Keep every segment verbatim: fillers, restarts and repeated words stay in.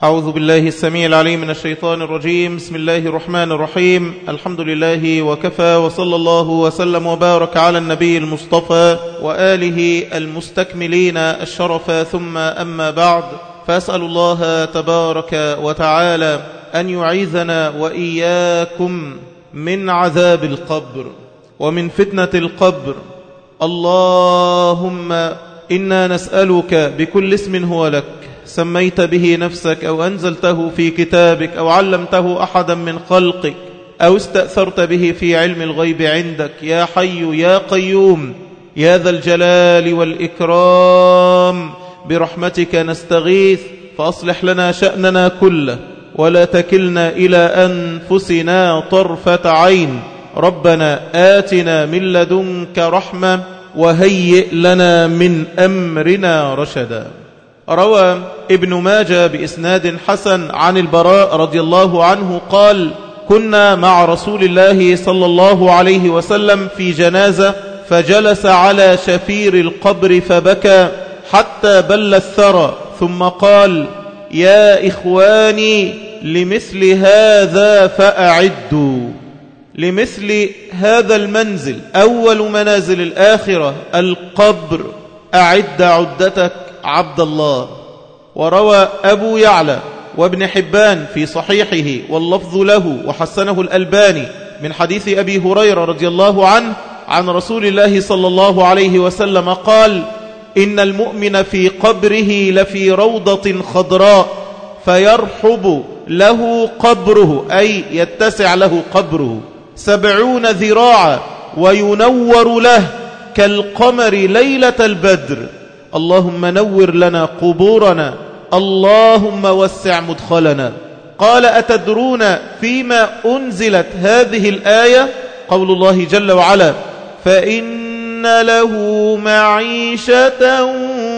أعوذ بالله السميع العليم من الشيطان الرجيم. بسم الله الرحمن الرحيم. الحمد لله وكفى، وصلى الله وسلم وبارك على النبي المصطفى وآله المستكملين الشرف، ثم أما بعد، فأسأل الله تبارك وتعالى أن يعيذنا وإياكم من عذاب القبر ومن فتنة القبر. اللهم إنا نسألك بكل اسم هو لك سميت به نفسك أو أنزلته في كتابك أو علمته أحدا من خلقك أو استأثرت به في علم الغيب عندك، يا حي يا قيوم يا ذا الجلال والإكرام، برحمتك نستغيث فأصلح لنا شأننا كله ولا تكلنا إلى أنفسنا طرفة عين. ربنا آتنا من لدنك رحمة وهيئ لنا من أمرنا رشدا. روى ابن ماجه بإسناد حسن عن البراء رضي الله عنه قال: كنا مع رسول الله صلى الله عليه وسلم في جنازة، فجلس على شفير القبر فبكى حتى بل الثرى، ثم قال: يا إخواني لمثل هذا فأعدوا. لمثل هذا المنزل، أول منازل الآخرة القبر، أعد عدتك عبد الله. وروى أبو يعلى وابن حبان في صحيحه واللفظ له وحسنه الألباني من حديث أبي هريرة رضي الله عنه عن رسول الله صلى الله عليه وسلم قال: إن المؤمن في قبره لفي روضة خضراء فيرحب له قبره، أي يتسع له قبره سبعون ذراعا وينور له كالقمر ليلة البدر. اللهم نور لنا قبورنا، اللهم وسع مدخلنا. قال: أتدرون فيما أنزلت هذه الآية؟ قول الله جل وعلا: فإن له معيشة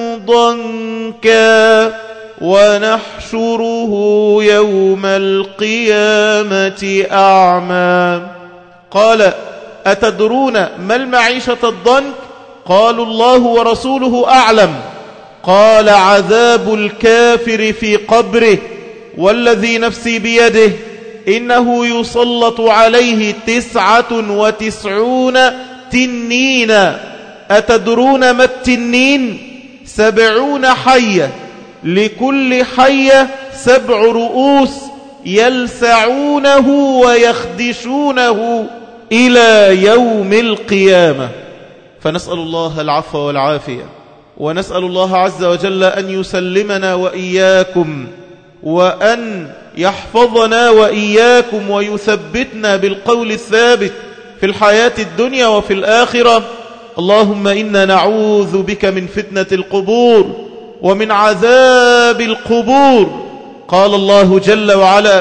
ضنكا ونحشره يوم القيامة أعمى. قال: أتدرون ما المعيشة الضنك؟ قالوا: الله ورسوله أعلم. قال: عذاب الكافر في قبره، والذي نفسي بيده إنه يسلط عليه تسعة وتسعون تنينا. أتدرون ما التنين؟ سبعون حية، لكل حية سبع رؤوس يلسعونه ويخدشونه إلى يوم القيامة. فنسأل الله العفو والعافية، ونسأل الله عز وجل أن يسلمنا وإياكم، وأن يحفظنا وإياكم، ويثبتنا بالقول الثابت في الحياة الدنيا وفي الآخرة. اللهم إنا نعوذ بك من فتنة القبور ومن عذاب القبور. قال الله جل وعلا: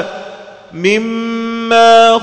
مما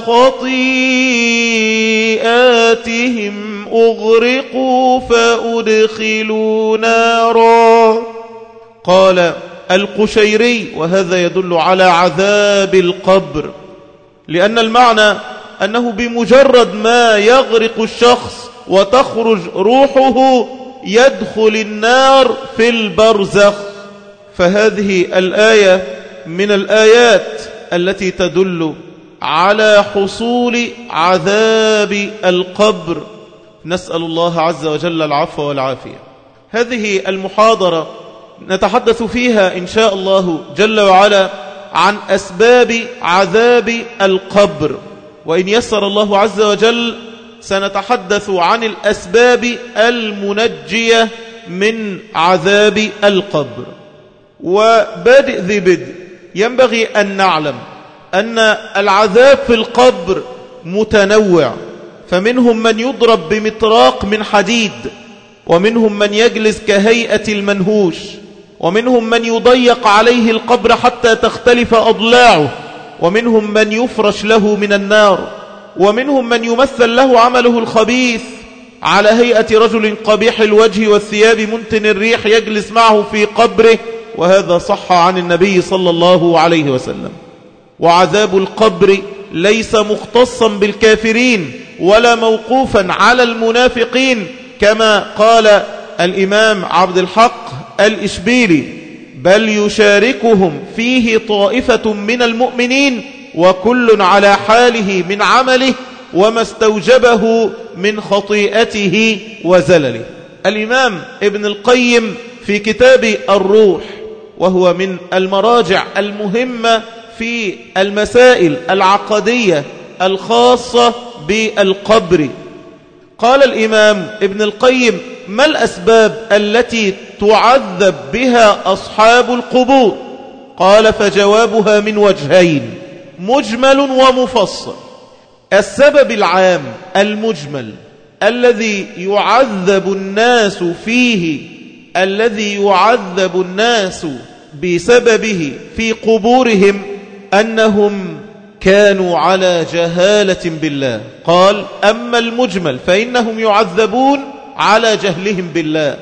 خطيئاتهم أغرقوا فأدخلوا نارا. قال القشيري: وهذا يدل على عذاب القبر، لأن المعنى أنه بمجرد ما يغرق الشخص وتخرج روحه يدخل النار في البرزخ. فهذه الآية من الآيات التي تدل على حصول عذاب القبر. نسأل الله عز وجل العفو والعافية. هذه المحاضرة نتحدث فيها إن شاء الله جل وعلا عن أسباب عذاب القبر، وإن يسر الله عز وجل سنتحدث عن الأسباب المنجية من عذاب القبر. وبادئ ذي بدء، ينبغي أن نعلم أن العذاب في القبر متنوع، فمنهم من يضرب بمطراق من حديد، ومنهم من يجلس كهيئة المنهوش، ومنهم من يضيق عليه القبر حتى تختلف أضلاعه، ومنهم من يفرش له من النار، ومنهم من يمثل له عمله الخبيث على هيئة رجل قبيح الوجه والثياب منتن الريح يجلس معه في قبره، وهذا صح عن النبي صلى الله عليه وسلم. وعذاب القبر ليس مختصا بالكافرين ولا موقوفا على المنافقين، كما قال الإمام عبد الحق الإشبيلي، بل يشاركهم فيه طائفة من المؤمنين وكل على حاله من عمله وما استوجبه من خطيئته وزلله. الإمام ابن القيم في كتاب الروح، وهو من المراجع المهمة في المسائل العقدية الخاصة بالقبر، قال الإمام ابن القيم: ما الأسباب التي تعذب بها أصحاب القبور؟ قال: فجوابها من وجهين، مجمل ومفصل. السبب العام المجمل الذي يعذب الناس فيه، الذي يعذب الناس بسببه في قبورهم، أنهم كانوا على جهالة بالله. قال: أما المجمل فإنهم يعذبون على جهلهم بالله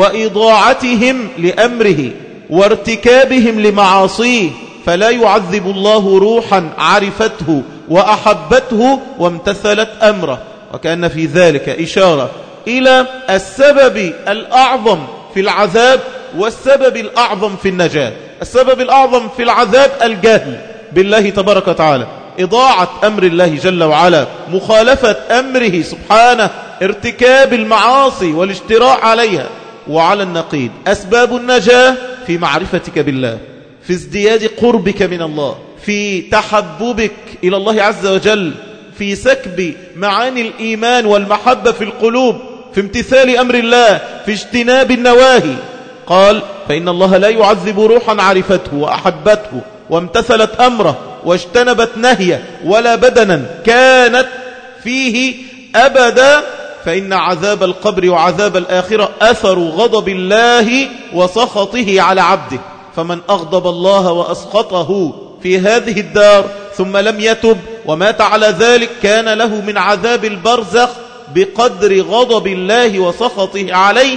وإضاعتهم لأمره وارتكابهم لمعاصيه، فلا يعذب الله روحا عرفته وأحبته وامتثلت أمره. وكأن في ذلك إشارة إلى السبب الأعظم في العذاب والسبب الأعظم في النجاة. السبب الأعظم في العذاب الجهل بالله تبارك وتعالى، إضاعة أمر الله جل وعلا، مخالفة أمره سبحانه، ارتكاب المعاصي والاشتراء عليها. وعلى النقيض أسباب النجاة في معرفتك بالله، في ازدياد قربك من الله، في تحببك إلى الله عز وجل، في سكب معاني الإيمان والمحبة في القلوب، في امتثال أمر الله، في اجتناب النواهي. قال: فإن الله لا يعذب روحا عرفته وأحبته وامتثلت أمره واجتنبت نهيه ولا بدنا كانت فيه أبدا، فإن عذاب القبر وعذاب الآخرة أثر غضب الله وسخطه على عبده. فمن أغضب الله وأسخطه في هذه الدار ثم لم يتب ومات على ذلك، كان له من عذاب البرزخ بقدر غضب الله وسخطه عليه،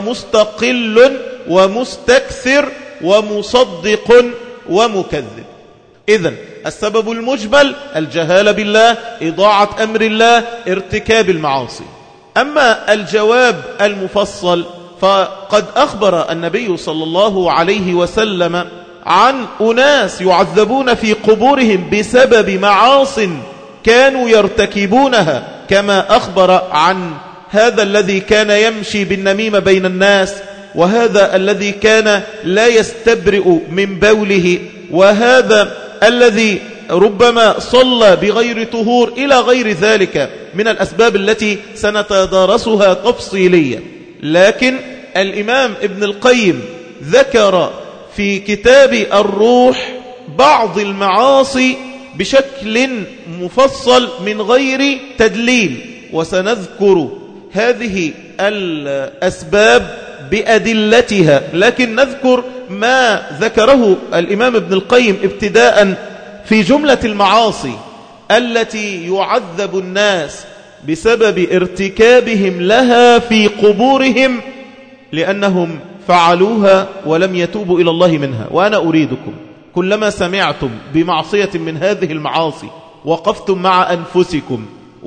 فمستقل ومستكثر ومصدق ومكذب. إذن السبب المجمل الجهالة بالله، إضاعة أمر الله، ارتكاب المعاصي. أما الجواب المفصل فقد أخبر النبي صلى الله عليه وسلم عن أناس يعذبون في قبورهم بسبب معاص كانوا يرتكبونها، كما أخبر عن هذا الذي كان يمشي بالنميمة بين الناس، وهذا الذي كان لا يستبرئ من بوله، وهذا الذي ربما صلى بغير طهور، إلى غير ذلك من الأسباب التي سنتدارسها تفصيليا. لكن الإمام ابن القيم ذكر في كتاب الروح بعض المعاصي بشكل مفصل من غير تدليل، وسنذكر هذه الأسباب بأدلتها، لكن نذكر ما ذكره الإمام ابن القيم ابتداء في جملة المعاصي التي يعذب الناس بسبب ارتكابهم لها في قبورهم لأنهم فعلوها ولم يتوبوا إلى الله منها. وأنا أريدكم كلما سمعتم بمعصية من هذه المعاصي وقفتم مع أنفسكم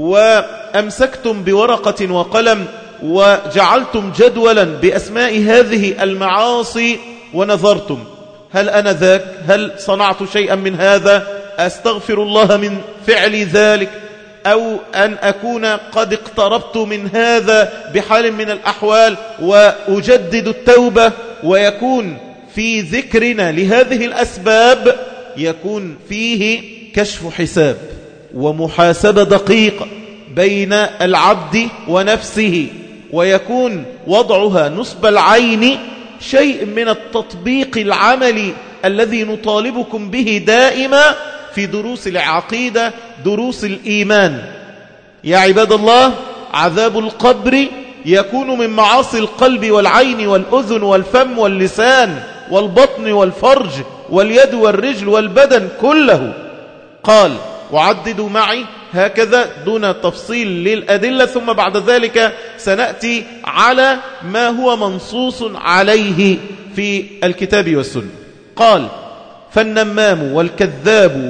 وأمسكتم بورقة وقلم وجعلتم جدولا بأسماء هذه المعاصي ونظرتم، هل أنا ذاك؟ هل صنعت شيئا من هذا؟ أستغفر الله من فعل ذلك، أو أن أكون قد اقتربت من هذا بحال من الأحوال وأجدد التوبة. ويكون في ذكرنا لهذه الأسباب يكون فيه كشف حساب ومحاسبة دقيقة بين العبد ونفسه، ويكون وضعها نصب العين شيء من التطبيق العملي الذي نطالبكم به دائما في دروس العقيدة، دروس الإيمان. يا عباد الله، عذاب القبر يكون من معاصي القلب والعين والأذن والفم واللسان والبطن والفرج واليد والرجل والبدن كله. قال: وعددوا معي هكذا دون تفصيل للأدلة، ثم بعد ذلك سنأتي على ما هو منصوص عليه في الكتاب والسنة. قال: فالنمام والكذاب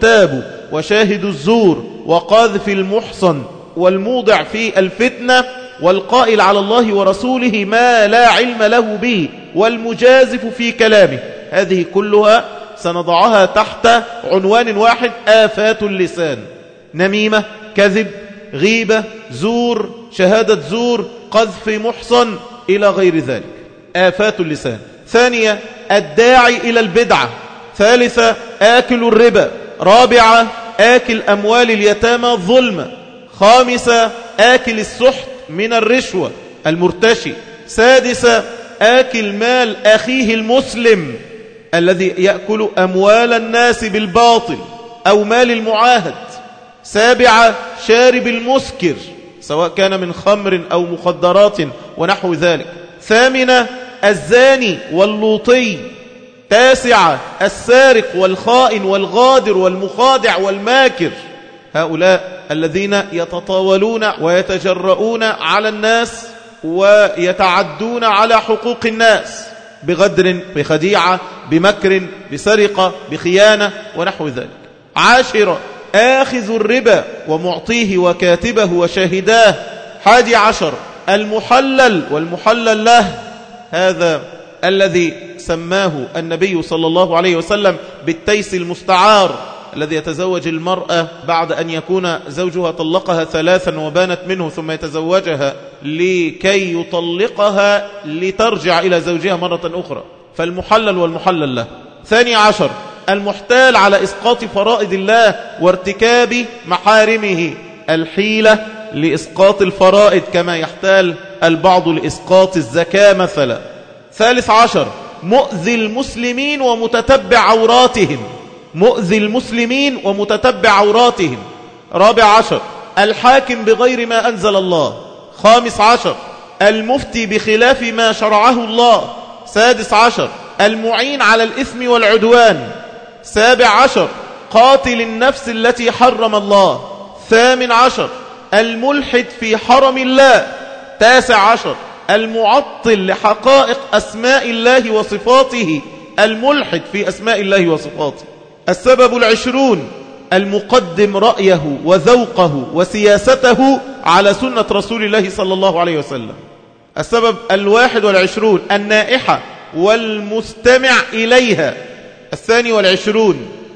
والمغتاب وشاهد الزور وقاذف المحصن والموضع في الفتنة والقائل على الله ورسوله ما لا علم له به والمجازف في كلامه. هذه كلها سنضعها تحت عنوان واحد: آفات اللسان. نميمة، كذب، غيبة، زور، شهادة زور، قذف محصن، إلى غير ذلك. آفات اللسان. ثانية: الداعي إلى البدعة. ثالثة: آكل الربا. رابعة: آكل أموال اليتامى ظلما. خامسة: آكل السحت من الرشوة المرتشي. سادسة: آكل مال أخيه المسلم الذي يأكل أموال الناس بالباطل أو مال المعاهد. سابعة: شارب المسكر سواء كان من خمر أو مخدرات ونحو ذلك. ثامنة: الزاني واللوطي. تاسعة: السارق والخائن والغادر والمخادع والماكر. هؤلاء الذين يتطاولون ويتجرؤون على الناس ويتعدون على حقوق الناس بغدر، بخديعة، بمكر، بسرقة، بخيانة ونحو ذلك. عاشرة: آخذ الربا ومعطيه وكاتبه وشاهداه. حادي عشر: المحلل والمحلل له. هذا الذي سماه النبي صلى الله عليه وسلم بالتيس المستعار، الذي يتزوج المرأة بعد أن يكون زوجها طلقها ثلاثا وبانت منه ثم يتزوجها لكي يطلقها لترجع إلى زوجها مرة أخرى. فالمحلل والمحلل له. ثاني عشر: المحتال على إسقاط فرائض الله وارتكاب محارمه. الحيلة لإسقاط الفرائض كما يحتال البعض لإسقاط الزكاة مثلا. ثالث عشر: مؤذي المسلمين ومتتبع عوراتهم. مؤذي المسلمين ومتتبع عوراتهم. رابع عشر: الحاكم بغير ما أنزل الله. خامس عشر: المفتي بخلاف ما شرعه الله. سادس عشر: المعين على الإثم والعدوان. سابع عشر: قاتل النفس التي حرم الله. ثامن عشر: الملحد في حرم الله. تاسع عشر: المعطل لحقائق أسماء الله وصفاته. الملحد في أسماء الله وصفاته. السبب العشرون: المقدم رأيه وذوقه وسياسته على سنة رسول الله صلى الله عليه وسلم. السبب الواحد والعشرون: النائحة والمستمع إليها. الثاني والعشرون: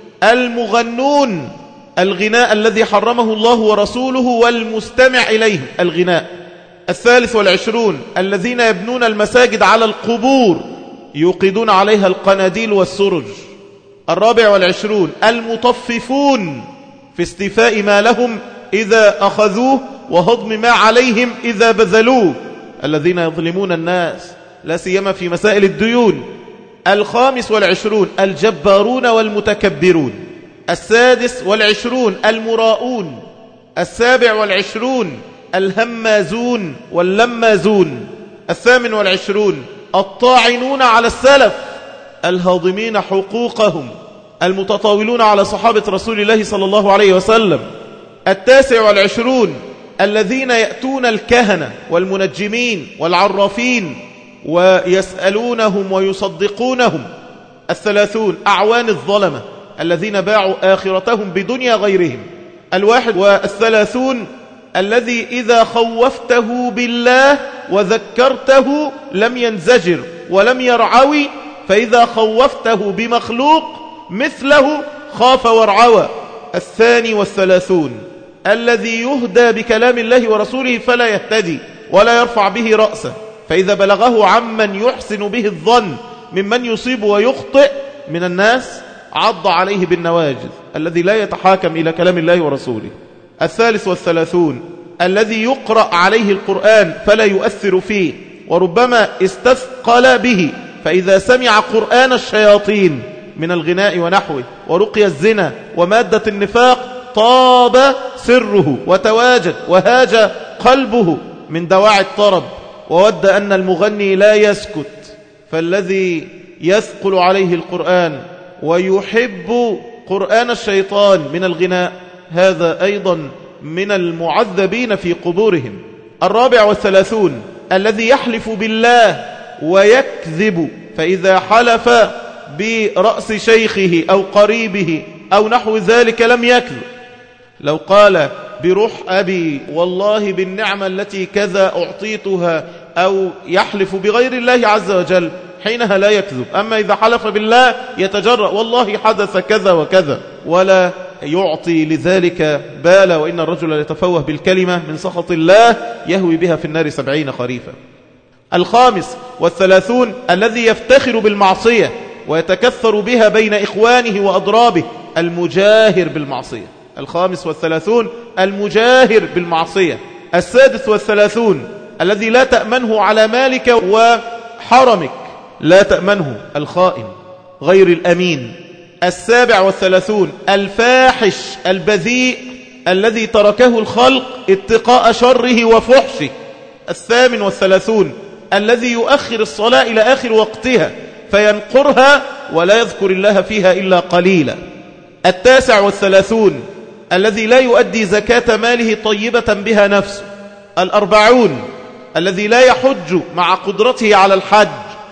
المغنون، الغناء الذي حرمه الله ورسوله والمستمع إليه الغناء. الثالث والعشرون: الذين يبنون المساجد على القبور يوقدون عليها القناديل والسرج. الرابع والعشرون: المطففون في استيفاء ما لهم إذا أخذوه وهضم ما عليهم إذا بذلوه، الذين يظلمون الناس لا سيما في مسائل الديون. الخامس والعشرون: الجبارون والمتكبرون. السادس والعشرون: المراؤون. السابع والعشرون: الهمازون واللمازون. الثامن والعشرون: الطاعنون على السلف، الهاضمين حقوقهم، المتطاولون على صحابة رسول الله صلى الله عليه وسلم. التاسع والعشرون: الذين يأتون الكهنة والمنجمين والعرافين ويسألونهم ويصدقونهم. الثلاثون: أعوان الظلمة الذين باعوا آخرتهم بدنيا غيرهم. الواحد والثلاثون: الذي إذا خوفته بالله وذكرته لم ينزجر ولم يرعوي، فإذا خوفته بمخلوق مثله خاف ورعوى. الثاني والثلاثون: الذي يهدى بكلام الله ورسوله فلا يهتدي ولا يرفع به رأسه، فإذا بلغه عمن يحسن به الظن ممن يصيب ويخطئ من الناس عض عليه بالنواجذ، الذي لا يتحاكم إلى كلام الله ورسوله. الثالث والثلاثون: الذي يقرأ عليه القرآن فلا يؤثر فيه وربما استثقل به، فإذا سمع قرآن الشياطين من الغناء ونحوه ورقي الزنا ومادة النفاق طاب سره وتواجد وهاج قلبه من دواعي الطرب، وود أن المغني لا يسكت. فالذي يثقل عليه القرآن ويحب قرآن الشيطان من الغناء هذا أيضا من المعذبين في قبورهم. الرابع والثلاثون: الذي يحلف بالله ويكذب، فإذا حلف برأس شيخه أو قريبه أو نحو ذلك لم يكذب. لو قال بروح أبي والله بالنعمة التي كذا أعطيتها، أو يحلف بغير الله عز وجل، حينها لا يكذب. أما إذا حلف بالله يتجرأ والله حدث كذا وكذا، ولا يعطي لذلك بالا. وإن الرجل يتفوه بالكلمة من سخط الله يهوي بها في النار سبعين خريفا. الخامس والثلاثون الذي يفتخر بالمعصية ويتكثر بها بين إخوانه وأضرابه، المجاهر بالمعصية. الخامس والثلاثون المجاهر بالمعصية. السادس والثلاثون الذي لا تأمنه على مالك وحرمك، لا تأمنه، الخائن غير الأمين. السابع والثلاثون الفاحش البذيء الذي تركه الخلق اتقاء شره وفحشه. الثامن والثلاثون الذي يؤخر الصلاة إلى آخر وقتها فينقرها ولا يذكر الله فيها إلا قليلا. التاسع والثلاثون الذي لا يؤدي زكاة ماله طيبة بها نفسه. الأربعون الذي لا يحج مع قدرته على الحج.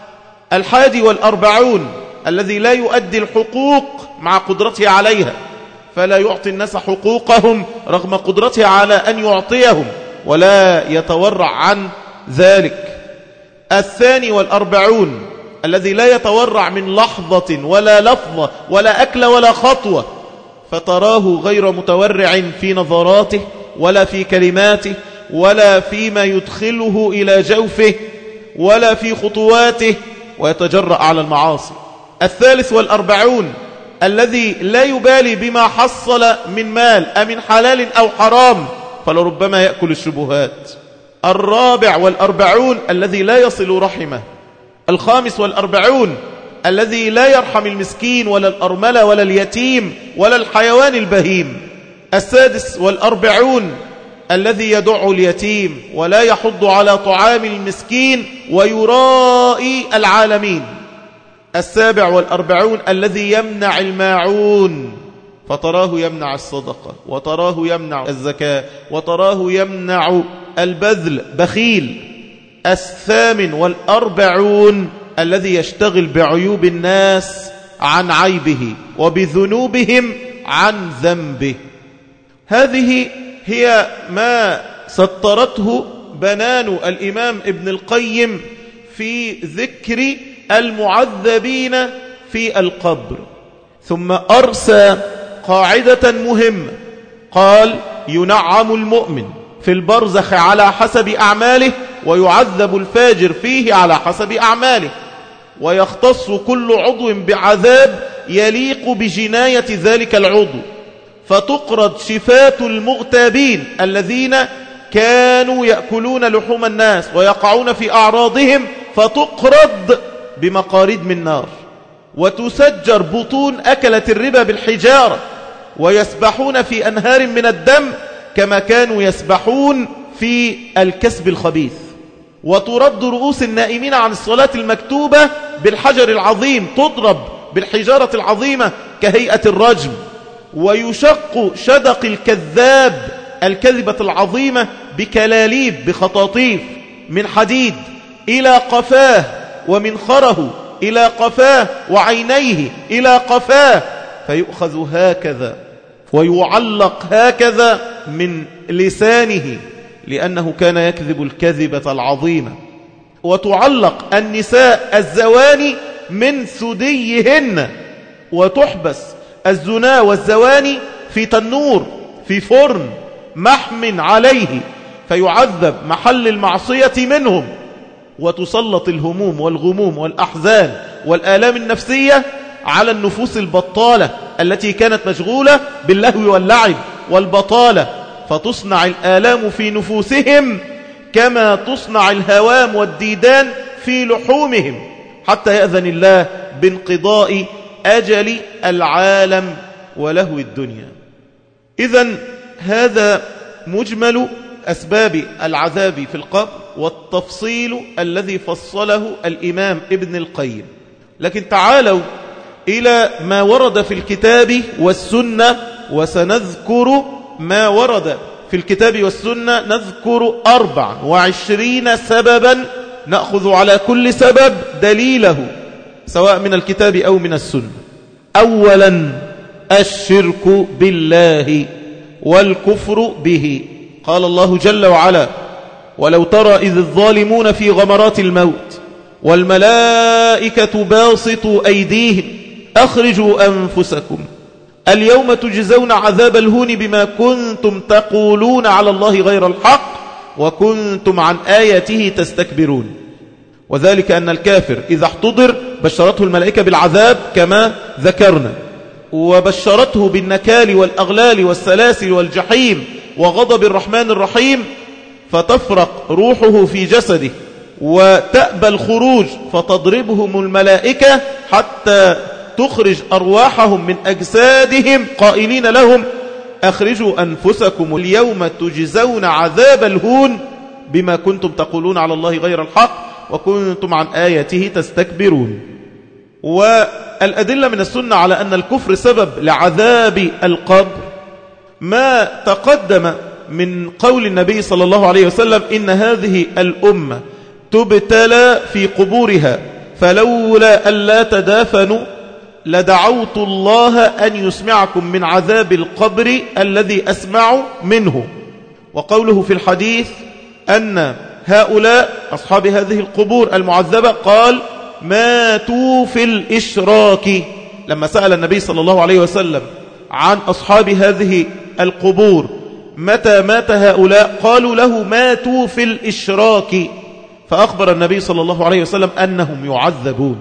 الحادي والأربعون الذي لا يؤدي الحقوق مع قدرته عليها، فلا يعطي الناس حقوقهم رغم قدرته على أن يعطيهم ولا يتورع عن ذلك. الثاني والأربعون الذي لا يتورع من لحظة ولا لفظة ولا أكل ولا خطوة، فتراه غير متورع في نظراته ولا في كلماته ولا فيما يدخله إلى جوفه ولا في خطواته، ويتجرأ على المعاصي. الثالث والأربعون الذي لا يبالي بما حصل من مال أمن حلال أو حرام، فلربما يأكل الشبهات. الرابع والأربعون الذي لا يصل رحمه. الخامس والأربعون الذي لا يرحم المسكين ولا الأرملة ولا اليتيم ولا الحيوان البهيم. السادس والأربعون الذي يدع اليتيم ولا يحض على طعام المسكين ويرائي العالمين. السابع والأربعون الذي يمنع الماعون، فتراه يمنع الصدقة وتراه يمنع الزكاة وتراه يمنع البذل، بخيل. الثامن والأربعون الذي يشتغل بعيوب الناس عن عيبه وبذنوبهم عن ذنبه. هذه هي ما سطرته بنان الإمام ابن القيم في ذكر المعذبين في القبر. ثم أرسى قاعدة مهمة، قال: ينعم المؤمن في البرزخ على حسب أعماله، ويعذب الفاجر فيه على حسب أعماله، ويختص كل عضو بعذاب يليق بجناية ذلك العضو، فتقرض شفات المغتابين الذين كانوا يأكلون لحوم الناس ويقعون في أعراضهم، فتقرض بمقاريد من نار، وتسجر بطون أكلت الربا بالحجارة، ويسبحون في أنهار من الدم كما كانوا يسبحون في الكسب الخبيث، وترد رؤوس النائمين عن الصلاة المكتوبة بالحجر العظيم، تضرب بالحجارة العظيمة كهيئة الرجم، ويشق شدق الكذاب الكذبة العظيمة بكلاليب بخطاطيف من حديد إلى قفاه، ومنخره إلى قفاه، وعينيه إلى قفاه، فيؤخذ هكذا ويعلق هكذا من لسانه لأنه كان يكذب الكذبة العظيمة. وتعلق النساء الزواني من ثديهن، وتحبس الزنا والزواني في تنور في فرن محم عليه، فيعذب محل المعصية منهم. وتسلط الهموم والغموم والأحزان والآلام النفسية على النفوس البطالة التي كانت مشغولة باللهو واللعب والبطالة، فتصنع الآلام في نفوسهم كما تصنع الهوام والديدان في لحومهم، حتى يأذن الله بانقضاء أجل العالم ولهو الدنيا. إذن هذا مجمل أسباب العذاب في القبر والتفصيل الذي فصله الإمام ابن القيم. لكن تعالوا إلى ما ورد في الكتاب والسنة، وسنذكر ما ورد في الكتاب والسنة. نذكر أربع وعشرين سببا، نأخذ على كل سبب دليله سواء من الكتاب أو من السنة. أولا الشرك بالله، والكفر به. قال الله جل وعلا: ولو ترى إذ الظالمون في غمرات الموت والملائكة باسطوا أيديهم أخرجوا أنفسكم اليوم تجزون عذاب الهون بما كنتم تقولون على الله غير الحق وكنتم عن آياته تستكبرون. وذلك أن الكافر إذا احتضر بشرته الملائكة بالعذاب كما ذكرنا، وبشرته بالنكال والأغلال والسلاسل والجحيم وغضب الرحمن الرحيم، فتفرق روحه في جسده وتأبى الخروج فتضربهم الملائكة حتى تخرج أرواحهم من أجسادهم قائلين لهم: أخرجوا أنفسكم اليوم تجزون عذاب الهون بما كنتم تقولون على الله غير الحق وكنتم عن آياته تستكبرون. والأدلة من السنة على أن الكفر سبب لعذاب القبر ما تقدم من قول النبي صلى الله عليه وسلم: إن هذه الأمة تبتلى في قبورها فلولا ألا تدافنوا لدعوت الله أن يسمعكم من عذاب القبر الذي أسمع منه. وقوله في الحديث أن هؤلاء أصحاب هذه القبور المعذبة قال: ماتوا في الإشراك. لما سأل النبي صلى الله عليه وسلم عن أصحاب هذه القبور متى مات هؤلاء، قالوا له: ماتوا في الإشراك. فأخبر النبي صلى الله عليه وسلم أنهم يعذبون.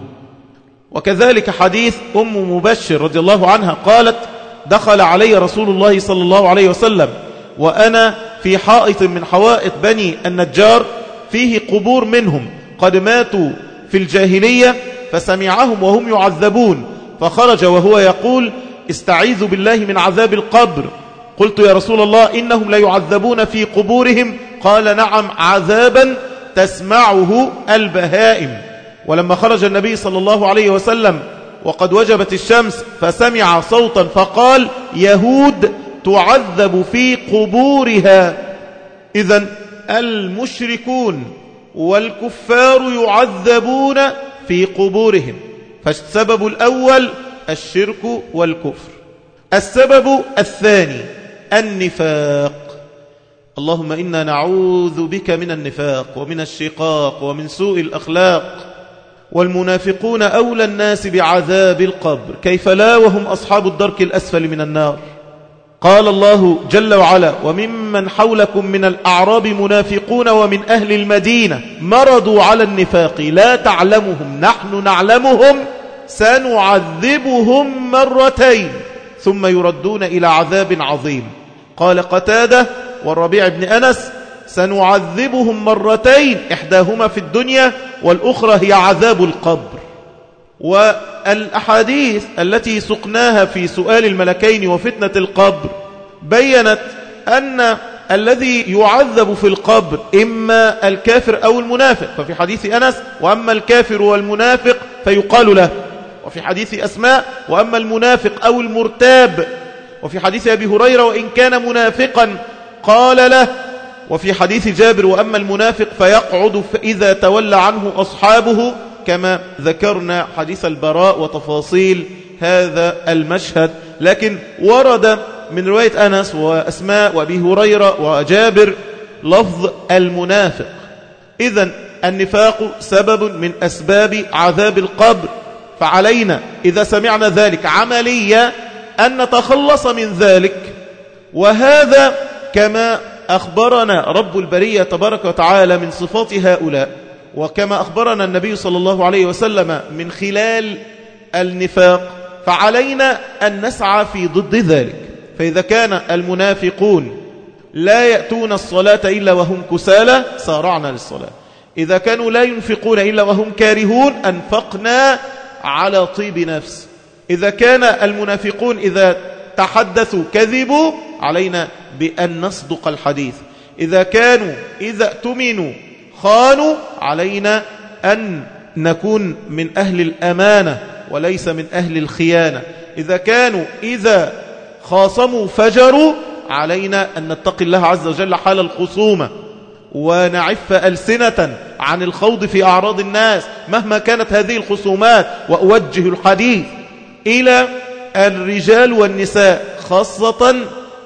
وكذلك حديث أم مبشر رضي الله عنها قالت: دخل علي رسول الله صلى الله عليه وسلم وأنا في حائط من حوائط بني النجار فيه قبور منهم قد ماتوا في الجاهلية، فسمعهم وهم يعذبون فخرج وهو يقول: استعيذوا بالله من عذاب القبر. قلت: يا رسول الله إنهم لا يعذبون في قبورهم؟ قال: نعم، عذابا تسمعه البهائم. ولما خرج النبي صلى الله عليه وسلم وقد وجبت الشمس فسمع صوتا فقال: يهود تعذب في قبورها. إذن المشركون والكفار يعذبون في قبورهم. فالسبب الأول الشرك والكفر. السبب الثاني النفاق. اللهم إنا نعوذ بك من النفاق ومن الشقاق ومن سوء الأخلاق. والمنافقون أولى الناس بعذاب القبر، كيف لا وهم أصحاب الدرك الأسفل من النار. قال الله جل وعلا: وممن حولكم من الأعراب منافقون ومن أهل المدينة مرضوا على النفاق لا تعلمهم نحن نعلمهم سنعذبهم مرتين ثم يردون إلى عذاب عظيم. قال قتادة والربيع بن أنس: سنعذبهم مرتين، إحداهما في الدنيا والأخرى هي عذاب القبر. والأحاديث التي سقناها في سؤال الملكين وفتنة القبر بيّنت أن الذي يعذب في القبر إما الكافر أو المنافق، ففي حديث أنس: وأما الكافر والمنافق فيقال له. وفي حديث أسماء: وأما المنافق أو المرتاب. وفي حديث أبي هريرة: وإن كان منافقا قال له. وفي حديث جابر: وأما المنافق فيقعد فإذا تولى عنه أصحابه، كما ذكرنا حديث البراء وتفاصيل هذا المشهد. لكن ورد من رواية أنس وأسماء وأبي هريرة وجابر لفظ المنافق. إذن النفاق سبب من أسباب عذاب القبر، فعلينا إذا سمعنا ذلك عمليا أن نتخلص من ذلك. وهذا كما أخبرنا رب البرية تبارك وتعالى من صفات هؤلاء، وكما أخبرنا النبي صلى الله عليه وسلم من خلال النفاق، فعلينا أن نسعى في ضد ذلك. فإذا كان المنافقون لا يأتون الصلاة إلا وهم كسالى سارعنا للصلاة. إذا كانوا لا ينفقون إلا وهم كارهون أنفقنا على طيب نفس. إذا كان المنافقون إذا تحدثوا كذبوا علينا بأن نصدق الحديث. إذا كانوا إذا اؤتمنوا خانوا علينا أن نكون من أهل الأمانة وليس من أهل الخيانة. إذا كانوا إذا خاصموا فجروا علينا أن نتقي الله عز وجل حال الخصومة ونعف ألسنة عن الخوض في أعراض الناس مهما كانت هذه الخصومات. وأوجه الحديث إلى الرجال والنساء خاصة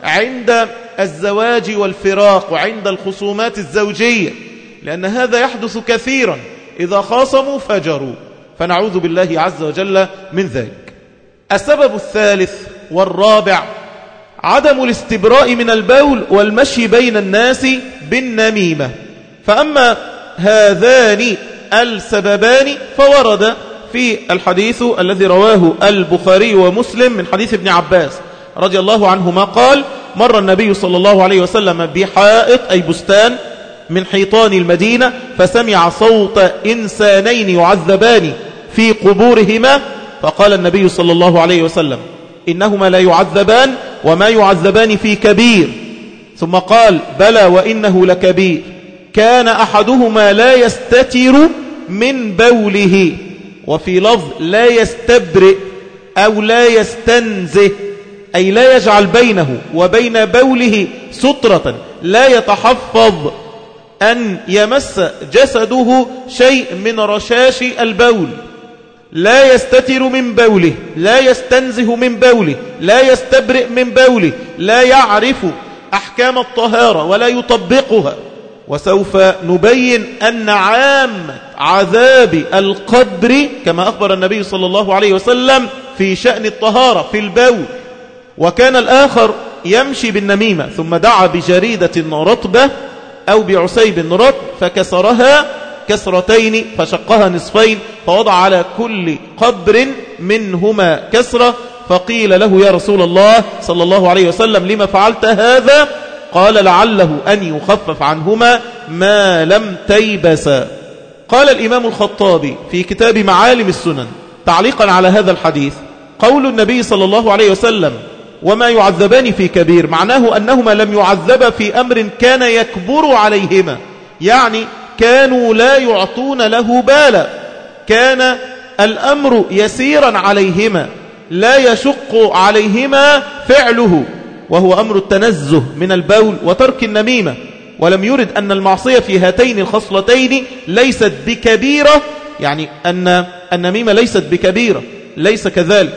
عند الزواج والفراق وعند الخصومات الزوجية، لأن هذا يحدث كثيرا، إذا خاصموا فجروا، فنعوذ بالله عز وجل من ذلك. السبب الثالث والرابع عدم الاستبراء من البول والمشي بين الناس بالنميمة. فأما هذان السببان فورد في الحديث الذي رواه البخاري ومسلم من حديث ابن عباس رضي الله عنهما قال: مر النبي صلى الله عليه وسلم بحائط أي بستان من حيطان المدينة، فسمع صوت إنسانين يعذبان في قبورهما، فقال النبي صلى الله عليه وسلم: إنهما لا يعذبان وما يعذبان في كبير. ثم قال: بلى وإنه لكبير، كان أحدهما لا يستتر من بوله، وفي لفظ لا يستبرئ أو لا يستنزه، أي لا يجعل بينه وبين بوله سترة، لا يتحفظ أن يمس جسده شيء من رشاش البول، لا يستتر من بوله، لا يستنزه من بوله، لا يستبرئ من بوله، لا يعرف أحكام الطهارة ولا يطبقها. وسوف نبين أن عامة عذاب القبر كما أخبر النبي صلى الله عليه وسلم في شأن الطهارة في البول. وكان الآخر يمشي بالنميمة، ثم دعا بجريدة رطبة أو بعسيب رطب فكسرها كسرتين فشقها نصفين، فوضع على كل قبر منهما كسرة، فقيل له: يا رسول الله صلى الله عليه وسلم لما فعلت هذا؟ قال: لعله أن يخفف عنهما ما لم تيبسا. قال الإمام الخطابي في كتاب معالم السنن تعليقا على هذا الحديث: قول النبي صلى الله عليه وسلم وما يعذبان في كبير معناه أنهما لم يعذبا في أمر كان يكبر عليهما، يعني كانوا لا يعطون له بالا، كان الأمر يسيرا عليهما لا يشق عليهما فعله، وهو أمر التنزه من البول وترك النميمة. ولم يرد أن المعصية في هاتين الخصلتين ليست بكبيرة، يعني أن النميمة ليست بكبيرة، ليس كذلك،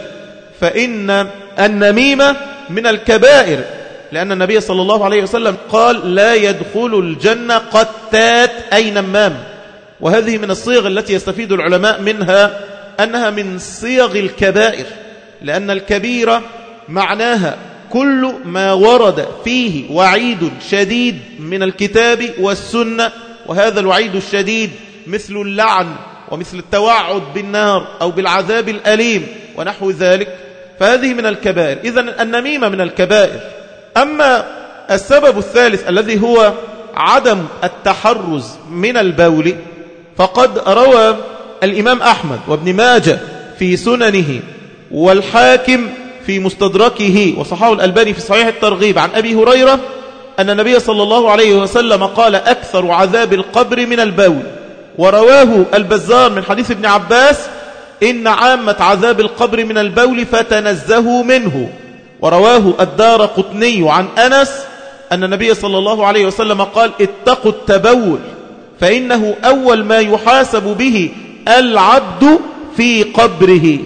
فإن النميمة من الكبائر، لأن النبي صلى الله عليه وسلم قال: لا يدخل الجنة قتات أي نمام. وهذه من الصيغ التي يستفيد العلماء منها أنها من صيغ الكبائر، لأن الكبيرة معناها كل ما ورد فيه وعيد شديد من الكتاب والسنة، وهذا الوعيد الشديد مثل اللعن ومثل التوعد بالنار أو بالعذاب الأليم ونحو ذلك، فهذه من الكبائر. إذن النميمة من الكبائر. أما السبب الثالث الذي هو عدم التحرز من البول، فقد روى الإمام أحمد وابن ماجه في سننه والحاكم في مستدركه وصححه الألباني في صحيح الترغيب عن أبي هريرة أن النبي صلى الله عليه وسلم قال: أكثر عذاب القبر من البول. ورواه البزار من حديث ابن عباس: إن عامة عذاب القبر من البول فتنزهوا منه. ورواه الدارقطني عن أنس أن النبي صلى الله عليه وسلم قال: اتقوا التبول فإنه أول ما يحاسب به العبد في قبره.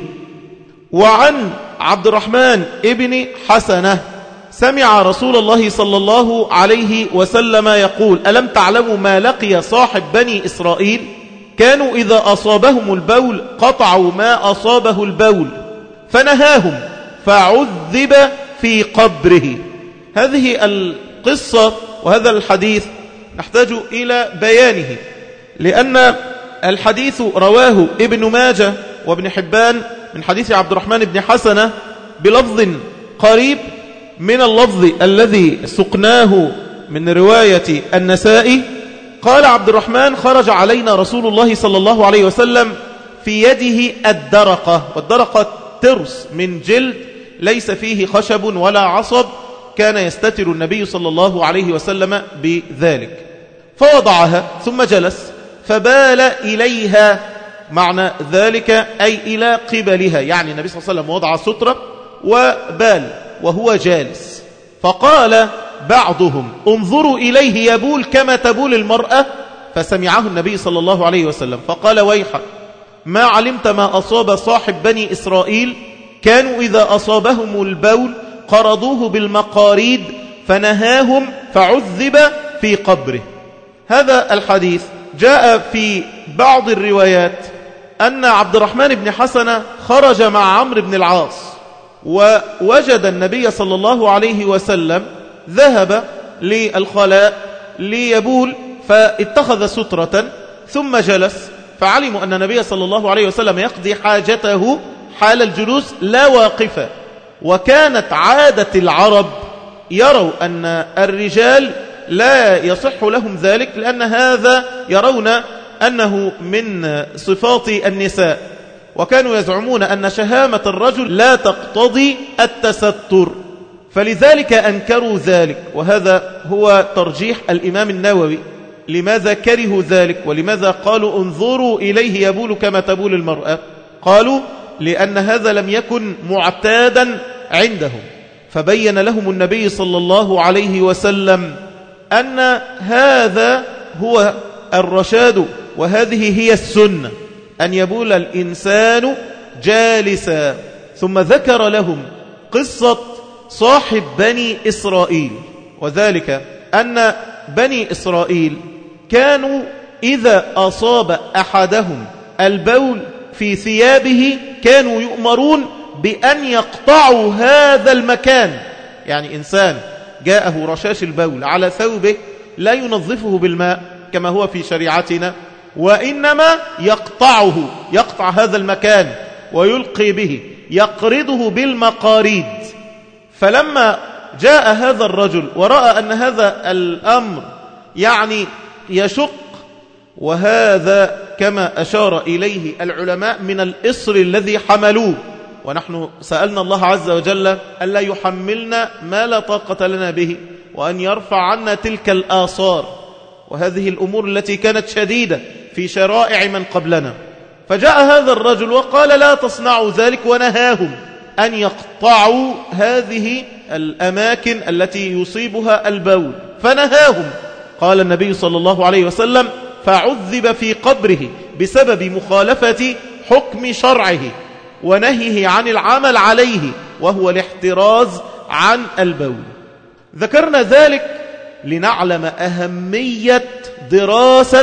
وعن عبد الرحمن ابن حسنة سمع رسول الله صلى الله عليه وسلم يقول: ألم تعلموا ما لقي صاحب بني إسرائيل؟ كانوا إذا أصابهم البول قطعوا ما أصابه البول فنهاهم فعذب في قبره. هذه القصة وهذا الحديث نحتاج إلى بيانه، لأن الحديث رواه ابن ماجه وابن حبان من حديث عبد الرحمن بن حسنة بلفظ قريب من اللفظ الذي سقناه من رواية النسائي. قال عبد الرحمن: خرج علينا رسول الله صلى الله عليه وسلم في يده الدرقة، والدرقة ترس من جلد ليس فيه خشب ولا عصب، كان يستتر النبي صلى الله عليه وسلم بذلك، فوضعها ثم جلس فبال إليها، معنى ذلك أي إلى قبلها، يعني النبي صلى الله عليه وسلم وضع سترة وبال وهو جالس. فقال بعضهم: انظروا إليه يبول كما تبول المرأة. فسمعه النبي صلى الله عليه وسلم فقال: ويحك، ما علمت ما أصاب صاحب بني إسرائيل؟ كانوا إذا أصابهم البول قرضوه بالمقاريد فنهاهم فعذب في قبره. هذا الحديث جاء في بعض الروايات أن عبد الرحمن بن حسنة خرج مع عمرو بن العاص ووجد النبي صلى الله عليه وسلم ذهب للخلاء ليبول فاتخذ سترة ثم جلس، فعلموا أن النبي صلى الله عليه وسلم يقضي حاجته حال الجلوس لا واقفا. وكانت عادة العرب يروا أن الرجال لا يصح لهم ذلك، لأن هذا يرون أنه من صفات النساء، وكانوا يزعمون أن شهامة الرجل لا تقتضي التستر، فلذلك أنكروا ذلك. وهذا هو ترجيح الإمام النووي. لماذا كرهوا ذلك ولماذا قالوا انظروا إليه يبول كما تبول المرأة؟ قالوا لأن هذا لم يكن معتادا عندهم، فبين لهم النبي صلى الله عليه وسلم أن هذا هو الرشاد وهذه هي السنة، أن يبول الإنسان جالسا. ثم ذكر لهم قصة صاحب بني إسرائيل، وذلك أن بني إسرائيل كانوا إذا أصاب أحدهم البول في ثيابه كانوا يؤمرون بأن يقطعوا هذا المكان. يعني إنسان جاءه رشاش البول على ثوبه لا ينظفه بالماء كما هو في شريعتنا، وإنما يقطعه، يقطع هذا المكان ويلقي به، يقرضه بالمقاريد. فلما جاء هذا الرجل ورأى أن هذا الأمر يعني يشق، وهذا كما أشار إليه العلماء من الإصر الذي حملوه، ونحن سألنا الله عز وجل ألا يحملنا ما لا طاقة لنا به، وأن يرفع عنا تلك الآثار وهذه الأمور التي كانت شديدة في شرائع من قبلنا. فجاء هذا الرجل وقال لا تصنعوا ذلك، ونهاهم أن يقطعوا هذه الأماكن التي يصيبها البول، فنهاهم. قال النبي صلى الله عليه وسلم فعذب في قبره بسبب مخالفة حكم شرعه ونهيه عن العمل عليه، وهو الاحتراز عن البول. ذكرنا ذلك لنعلم أهمية دراسة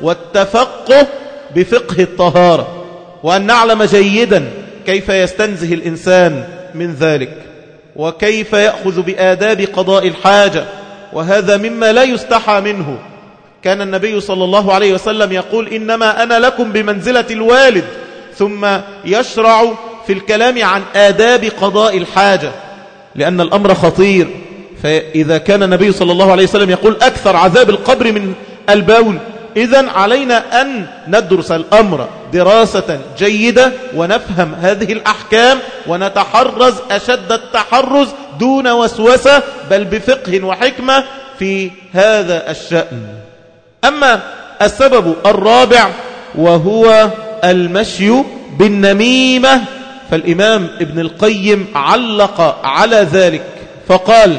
والتفقه بفقه الطهارة، وأن نعلم جيدا كيف يستنزه الإنسان من ذلك، وكيف يأخذ بآداب قضاء الحاجة، وهذا مما لا يستحى منه. كان النبي صلى الله عليه وسلم يقول إنما أنا لكم بمنزلة الوالد، ثم يشرع في الكلام عن آداب قضاء الحاجة، لأن الأمر خطير. فإذا كان النبي صلى الله عليه وسلم يقول أكثر عذاب القبر من البول، إذن علينا أن ندرس الأمر دراسة جيدة ونفهم هذه الأحكام ونتحرز أشد التحرز دون وسوسة، بل بفقه وحكمة في هذا الشأن. أما السبب الرابع وهو المشي بالنميمة، فالإمام ابن القيم علق على ذلك فقال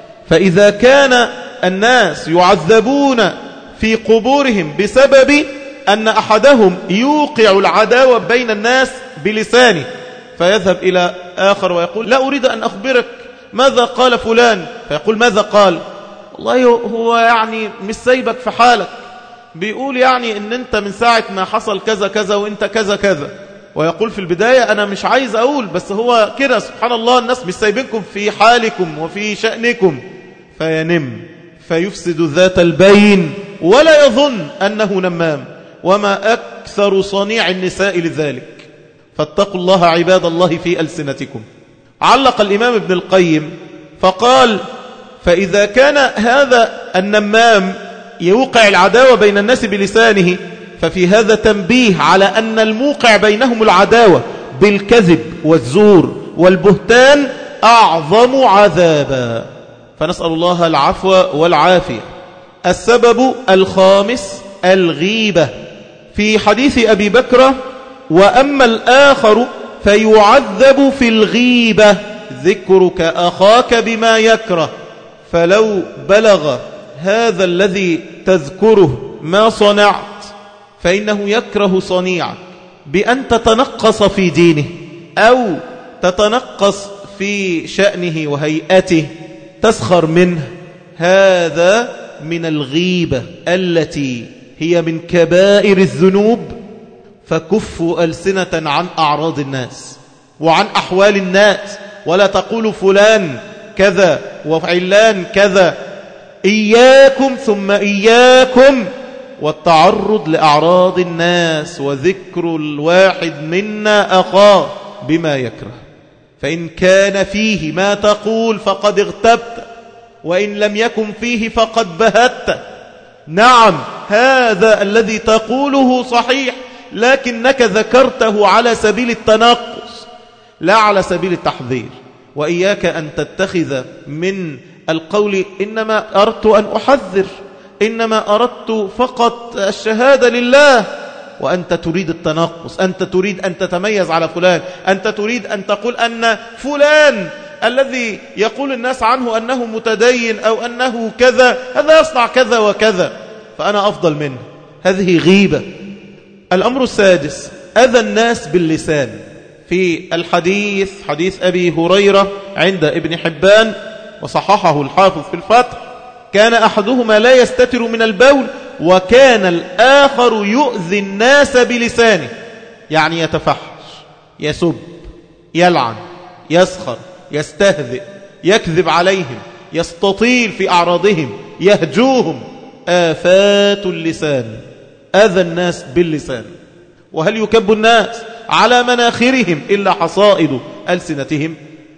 فإذا كان الناس يعذبون في قبورهم بسبب أن أحدهم يوقع العداوة بين الناس بلسانه، فيذهب إلى آخر ويقول لا أريد أن أخبرك ماذا قال فلان، فيقول ماذا قال؟ والله هو يعني مش سايبك في حالك، بيقول يعني ان انت من ساعة ما حصل كذا كذا وانت كذا كذا، ويقول في البداية انا مش عايز اقول، بس هو كده سبحان الله الناس مش سايبينكم في حالكم وفي شأنكم، فينم فيفسد ذات البين ولا يظن أنه نمام، وما أكثر صنيع النساء لذلك. فاتقوا الله عباد الله في ألسنتكم. علق الإمام ابن القيم فقال فإذا كان هذا النمام يوقع العداوة بين الناس بلسانه، ففي هذا تنبيه على أن الموقع بينهم العداوة بالكذب والزور والبهتان أعظم عذابا، فنسأل الله العفو والعافية. السبب الخامس الغيبة، في حديث أبي بكر وأما الآخر فيعذب في الغيبة ذكرك أخاك بما يكره، فلو بلغ هذا الذي تذكره ما صنعت فإنه يكره صنيعك بأن تتنقص في دينه أو تتنقص في شأنه وهيئته تسخر منه، هذا من الغيبة التي هي من كبائر الذنوب. فكفوا ألسنة عن أعراض الناس وعن أحوال الناس، ولا تقولوا فلان كذا وعلان كذا. إياكم ثم إياكم والتعرض لأعراض الناس وذكر الواحد منا أخاه بما يكره، فإن كان فيه ما تقول فقد اغتبت، وإن لم يكن فيه فقد بهت. نعم هذا الذي تقوله صحيح، لكنك ذكرته على سبيل التنقص لا على سبيل التحذير. وإياك أن تتخذ من القول إنما أردت أن أحذر، إنما أردت فقط الشهادة لله، وأنت تريد التنقص، أنت تريد أن تتميز على فلان، أنت تريد أن تقول أن فلان الذي يقول الناس عنه أنه متدين أو أنه كذا، هذا يصنع كذا وكذا فأنا أفضل منه. هذه غيبة. الأمر السادس أذى الناس باللسان. في الحديث حديث أبي هريرة عند ابن حبان وصححه الحافظ في الفتح، كان أحدهما لا يستتر من البول وكان الآخر يؤذي الناس بلسانه، يعني يتفحش، يسب، يلعن، يسخر، يستهزئ، يكذب عليهم، يستطيل في أعراضهم، يهجوهم. آفات اللسان، أذى الناس باللسان. وهل يكب الناس على مناخرهم إلا حصائد ألسنتهم؟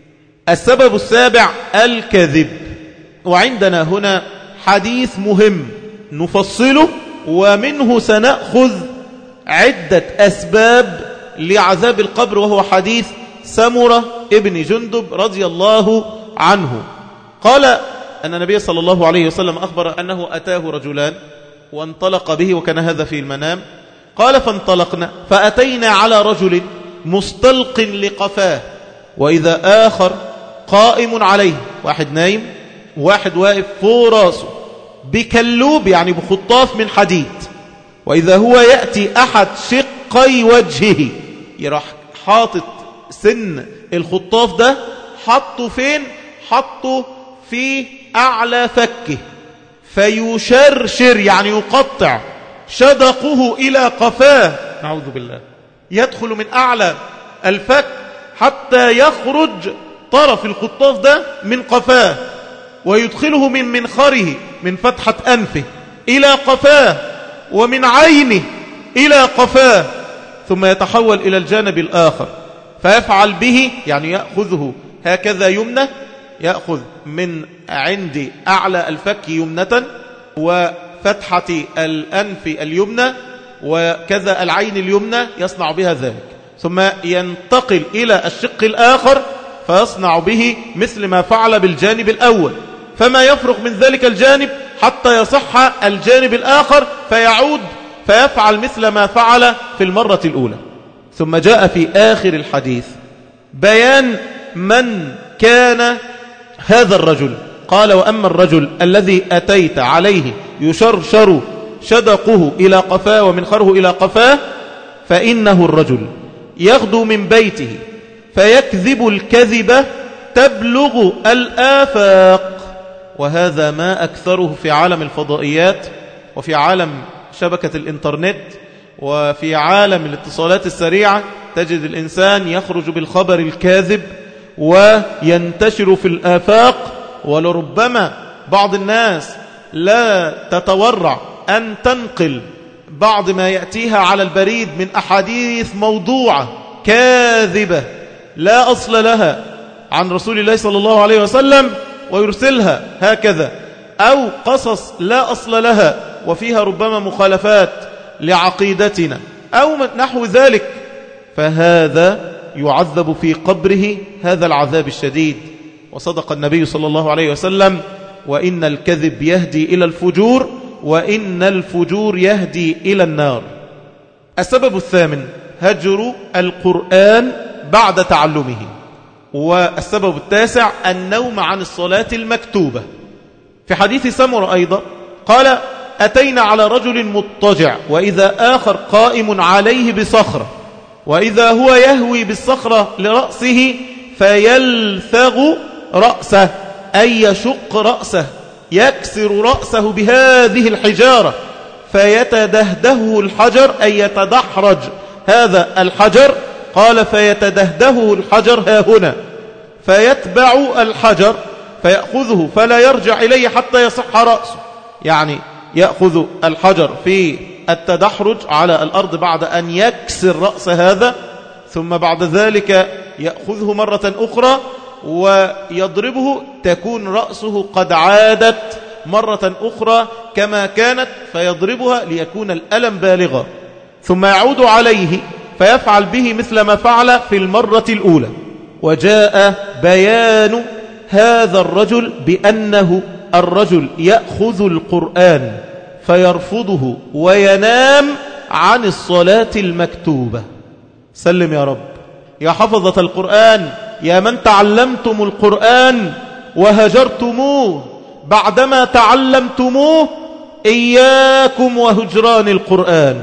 السبب السابع الكذب. وعندنا هنا حديث مهم نفصله، ومنه سنأخذ عدة أسباب لعذاب القبر، وهو حديث سمرة ابن جندب رضي الله عنه. قال أن النبي صلى الله عليه وسلم أخبر أنه أتاه رجلان وانطلق به، وكان هذا في المنام. قال فانطلقنا فأتينا على رجل مستلق لقفاه، وإذا آخر قائم عليه، واحد نايم واحد واقف فوق راسه بكلوب يعني بخطاف من حديد، وإذا هو يأتي أحد شقي وجهه، يروح حاطط سن الخطاف ده حطه فين؟ حطه في أعلى فكه، فيشرشر يعني يقطع شدقه إلى قفاه، نعوذ بالله، يدخل من أعلى الفك حتى يخرج طرف الخطاف ده من قفاه، ويدخله من منخره من فتحة أنفه إلى قفاه، ومن عينه إلى قفاه، ثم يتحول إلى الجانب الآخر فيفعل به، يعني يأخذه هكذا يمنى، يأخذ من عند أعلى الفك يمنة وفتحة الأنف اليمنى وكذا العين اليمنى، يصنع بها ذلك، ثم ينتقل إلى الشق الآخر فيصنع به مثل ما فعل بالجانب الأول، فما يفرق من ذلك الجانب حتى يصح الجانب الآخر فيعود فيفعل مثل ما فعل في المرة الأولى. ثم جاء في آخر الحديث بيان من كان هذا الرجل. قال وأما الرجل الذي أتيت عليه يشرشر شدقه إلى قفاه ومنخره إلى قفاه، فإنه الرجل يغدو من بيته فيكذب الكذبة تبلغ الآفاق. وهذا ما أكثره في عالم الفضائيات وفي عالم شبكة الإنترنت وفي عالم الاتصالات السريعة. تجد الإنسان يخرج بالخبر الكاذب وينتشر في الآفاق، ولربما بعض الناس لا تتورع أن تنقل بعض ما يأتيها على البريد من أحاديث موضوعة كاذبة لا أصل لها عن رسول الله صلى الله عليه وسلم ويرسلها هكذا، أو قصص لا أصل لها وفيها ربما مخالفات لعقيدتنا أو نحو ذلك، فهذا يعذب في قبره هذا العذاب الشديد. وصدق النبي صلى الله عليه وسلم: وإن الكذب يهدي إلى الفجور وإن الفجور يهدي إلى النار. السبب الثامن هجر القرآن بعد تعلمه. والسبب التاسع النوم عن الصلاة المكتوبة. في حديث سمر أيضا قال: أتينا على رجل مضطجع وإذا آخر قائم عليه بصخرة، وإذا هو يهوي بالصخرة لرأسه فيلثغ رأسه أي يشق رأسه، يكسر رأسه بهذه الحجارة، فيتدهده الحجر أي يتدحرج هذا الحجر. قال فيتدهده الحجر ها هنا، فيتبع الحجر فيأخذه فلا يرجع إليه حتى يصح رأسه، يعني يأخذ الحجر في التدحرج على الأرض بعد أن يكسر رأس هذا، ثم بعد ذلك يأخذه مرة أخرى ويضربه، تكون رأسه قد عادت مرة أخرى كما كانت، فيضربها ليكون الألم بالغا، ثم يعود عليه فيفعل به مثل ما فعل في المرة الأولى. وجاء بيان هذا الرجل بأنه الرجل يأخذ القرآن فيرفضه وينام عن الصلاة المكتوبة. سلم يا رب. يا حفظة القرآن، يا من تعلمتم القرآن وهجرتموه بعدما تعلمتموه، إياكم وهجران القرآن،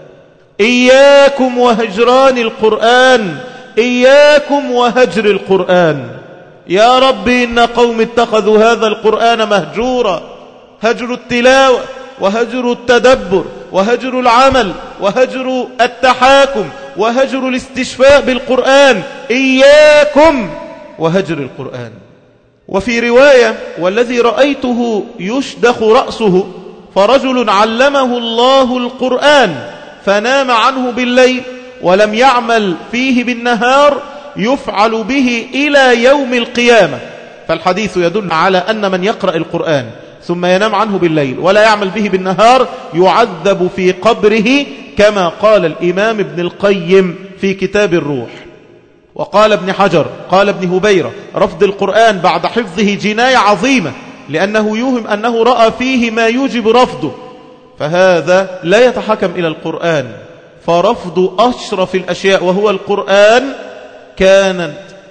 إياكم وهجران القرآن، إياكم وهجر القرآن. يا رب إن قوم اتخذوا هذا القرآن مهجورا، هجر التلاوة وهجر التدبر وهجر العمل وهجر التحاكم وهجر الاستشفاء بالقرآن، إياكم وهجر القرآن. وفي رواية والذي رأيته يشدخ رأسه فرجل علمه الله القرآن فنام عنه بالليل ولم يعمل فيه بالنهار، يفعل به إلى يوم القيامة. فالحديث يدل على أن من يقرأ القرآن ثم ينام عنه بالليل ولا يعمل به بالنهار يعذب في قبره، كما قال الإمام ابن القيم في كتاب الروح. وقال ابن حجر قال ابن هبيرة رفض القرآن بعد حفظه جناية عظيمة، لأنه يوهم أنه رأى فيه ما يوجب رفضه، فهذا لا يتحكم إلى القرآن. فرفض أشرف الأشياء وهو القرآن كانت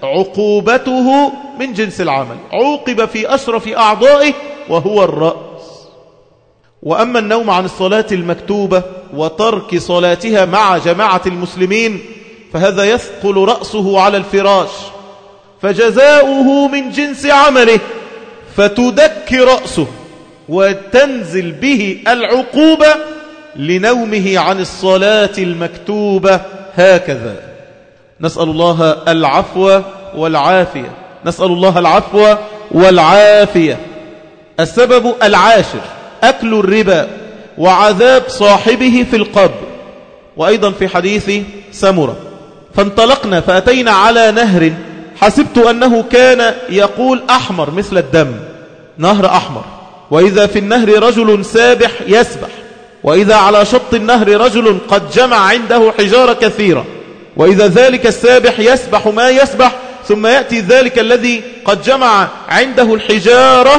عقوبته من جنس العمل، عوقب في أشرف أعضائه وهو الرأس. وأما النوم عن الصلاة المكتوبة وترك صلاتها مع جماعة المسلمين فهذا يثقل رأسه على الفراش، فجزاؤه من جنس عمله، فتدك رأسه وتنزل به العقوبة لنومه عن الصلاة المكتوبة هكذا. نسأل الله العفو والعافية، نسأل الله العفو والعافية. السبب العاشر أكل الربا وعذاب صاحبه في القبر. وأيضا في حديث سمرة فانطلقنا فأتينا على نهر حسبت أنه كان يقول أحمر مثل الدم، نهر أحمر، وإذا في النهر رجل سابح يسبح، وإذا على شط النهر رجل قد جمع عنده حجارة كثيرة، وإذا ذلك السابح يسبح ما يسبح، ثم يأتي ذلك الذي قد جمع عنده الحجارة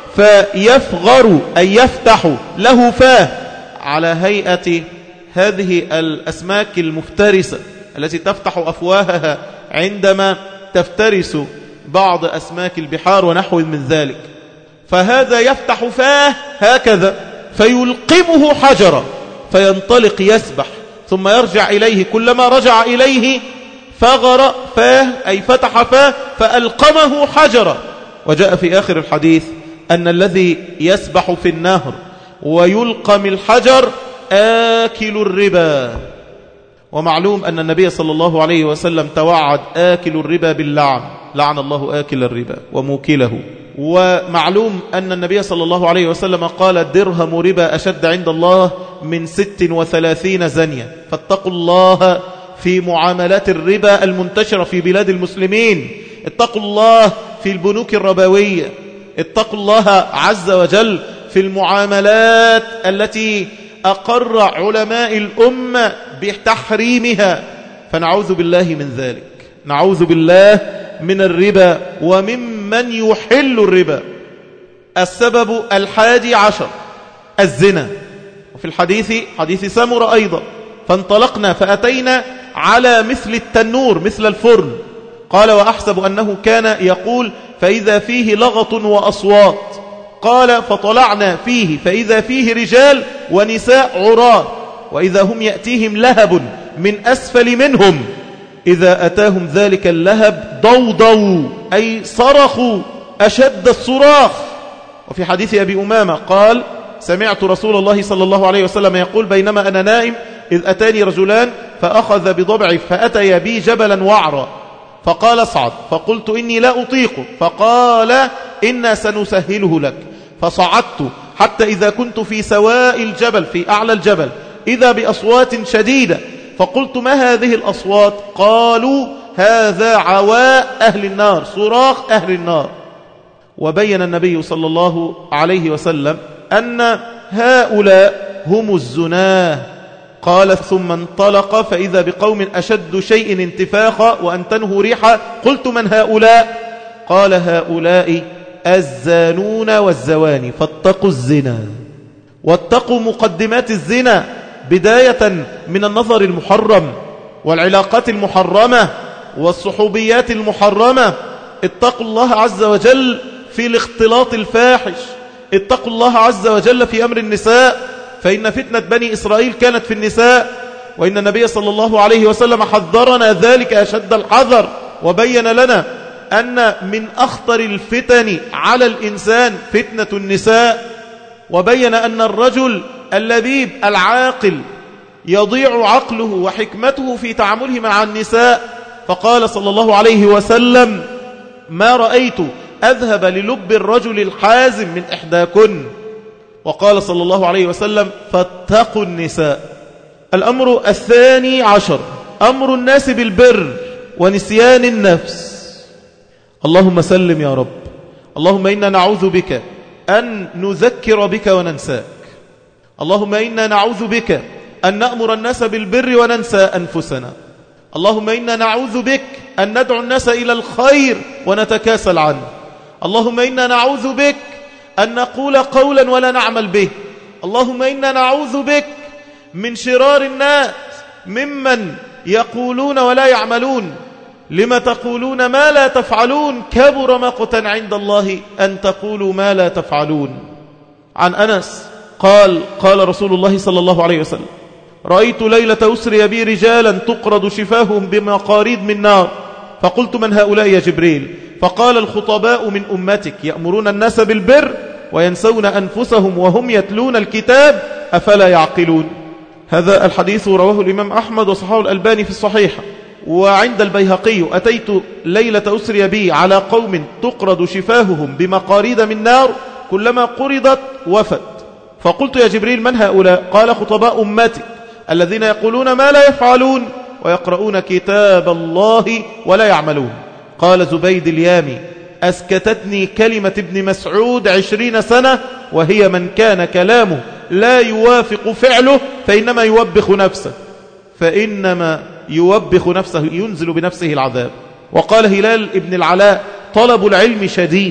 فيفغر أي يفتح له فاه على هيئة هذه الأسماك المفترسة التي تفتح أفواهها عندما تفترس بعض أسماك البحار ونحو من ذلك. فهذا يفتح فاه هكذا فيلقمه حجرا فينطلق يسبح، ثم يرجع إليه، كلما رجع إليه فغر فاه أي فتح فاه فألقمه حجرا. وجاء في آخر الحديث أن الذي يسبح في النهر ويلقم الحجر آكل الربا. ومعلوم أن النبي صلى الله عليه وسلم توعد آكل الربا باللعن، لعن الله آكل الربا وموكله. ومعلوم أن النبي صلى الله عليه وسلم قال درهم ربا أشد عند الله من ست وثلاثين زنية. فاتقوا الله في معاملات الربا المنتشرة في بلاد المسلمين، اتقوا الله في البنوك الربوية، اتقوا الله عز وجل في المعاملات التي أقر علماء الأمة بتحريمها، فنعوذ بالله من ذلك، نعوذ بالله من الربا وممن يحل الربا. السبب الحادي عشر الزنا. وفي الحديث حديث سمرة أيضا فانطلقنا فأتينا على مثل التنور مثل الفرن، قال وأحسب أنه كان يقول فإذا فيه لغط وأصوات، قال فطلعنا فيه فإذا فيه رجال ونساء عراة، وإذا هم يأتيهم لهب من أسفل منهم، إذا أتاهم ذلك اللهب ضوضوا أي صرخوا أشد الصراخ. وفي حديث أبي أمامة قال سمعت رسول الله صلى الله عليه وسلم يقول بينما أنا نائم إذ أتاني رجلان فأخذ بضبعي فأتي بي جبلا وعرا فقال اصعد فقلت إني لا أطيق فقال إنا سنسهله لك فصعدت حتى إذا كنت في سواء الجبل في أعلى الجبل إذا بأصوات شديدة فقلت ما هذه الأصوات؟ قالوا هذا عواء أهل النار صراخ أهل النار. وبين النبي صلى الله عليه وسلم أن هؤلاء هم الزناه. قال ثم انطلق فإذا بقوم أشد شيء انتفاخا وأنتنه ريحا قلت من هؤلاء؟ قال هؤلاء الزانون والزواني فاتقوا الزنا واتقوا مقدمات الزنا بداية من النظر المحرم والعلاقات المحرمة والصحوبيات المحرمة. اتقوا الله عز وجل في الاختلاط الفاحش. اتقوا الله عز وجل في أمر النساء فإن فتنة بني إسرائيل كانت في النساء وإن النبي صلى الله عليه وسلم حذرنا ذلك أشد الحذر وبين لنا أن من أخطر الفتن على الإنسان فتنة النساء وبين أن الرجل اللبيب العاقل يضيع عقله وحكمته في تعامله مع النساء. فقال صلى الله عليه وسلم ما رأيت أذهب للب الرجل الحازم من إحداكن. وقال صلى الله عليه وسلم فاتقوا النساء. الأمر الثاني عشر أمر الناس بالبر ونسيان النفس. اللهم سلم يا رب. اللهم إنا نعوذ بك أن نذكر بك وننساك. اللهم إنا نعوذ بك أن نأمر الناس بالبر وننسى أنفسنا. اللهم إنا نعوذ بك أن ندعو الناس إلى الخير ونتكاسل عنه. اللهم إنا نعوذ بك أن نقول قولا ولا نعمل به. اللهم إنا نعوذ بك من شرار الناس ممن يقولون ولا يعملون. لما تقولون ما لا تفعلون كبر مقتا عند الله أن تقولوا ما لا تفعلون. عن أنس قال قال رسول الله صلى الله عليه وسلم رأيت ليلة أسري بي رجالا تقرض شفاههم بمقاريض من نار فقلت من هؤلاء يا جبريل؟ فقال الخطباء من أمتك يأمرون الناس بالبر وينسون أنفسهم وهم يتلون الكتاب أفلا يعقلون. هذا الحديث رواه الإمام أحمد وصححه الألباني في الصحيحة. وعند البيهقي أتيت ليلة أسري بي على قوم تقرض شفاههم بمقاريض من نار كلما قرضت وفت فقلت يا جبريل من هؤلاء؟ قال خطباء أمتك الذين يقولون ما لا يفعلون ويقرؤون كتاب الله ولا يعملون. قال زبيد اليامي أسكتتني كلمة ابن مسعود عشرين سنة وهي من كان كلامه لا يوافق فعله فإنما يوبخ نفسه فإنما يوبخ نفسه ينزل بنفسه العذاب. وقال هلال ابن العلاء طلب العلم شديد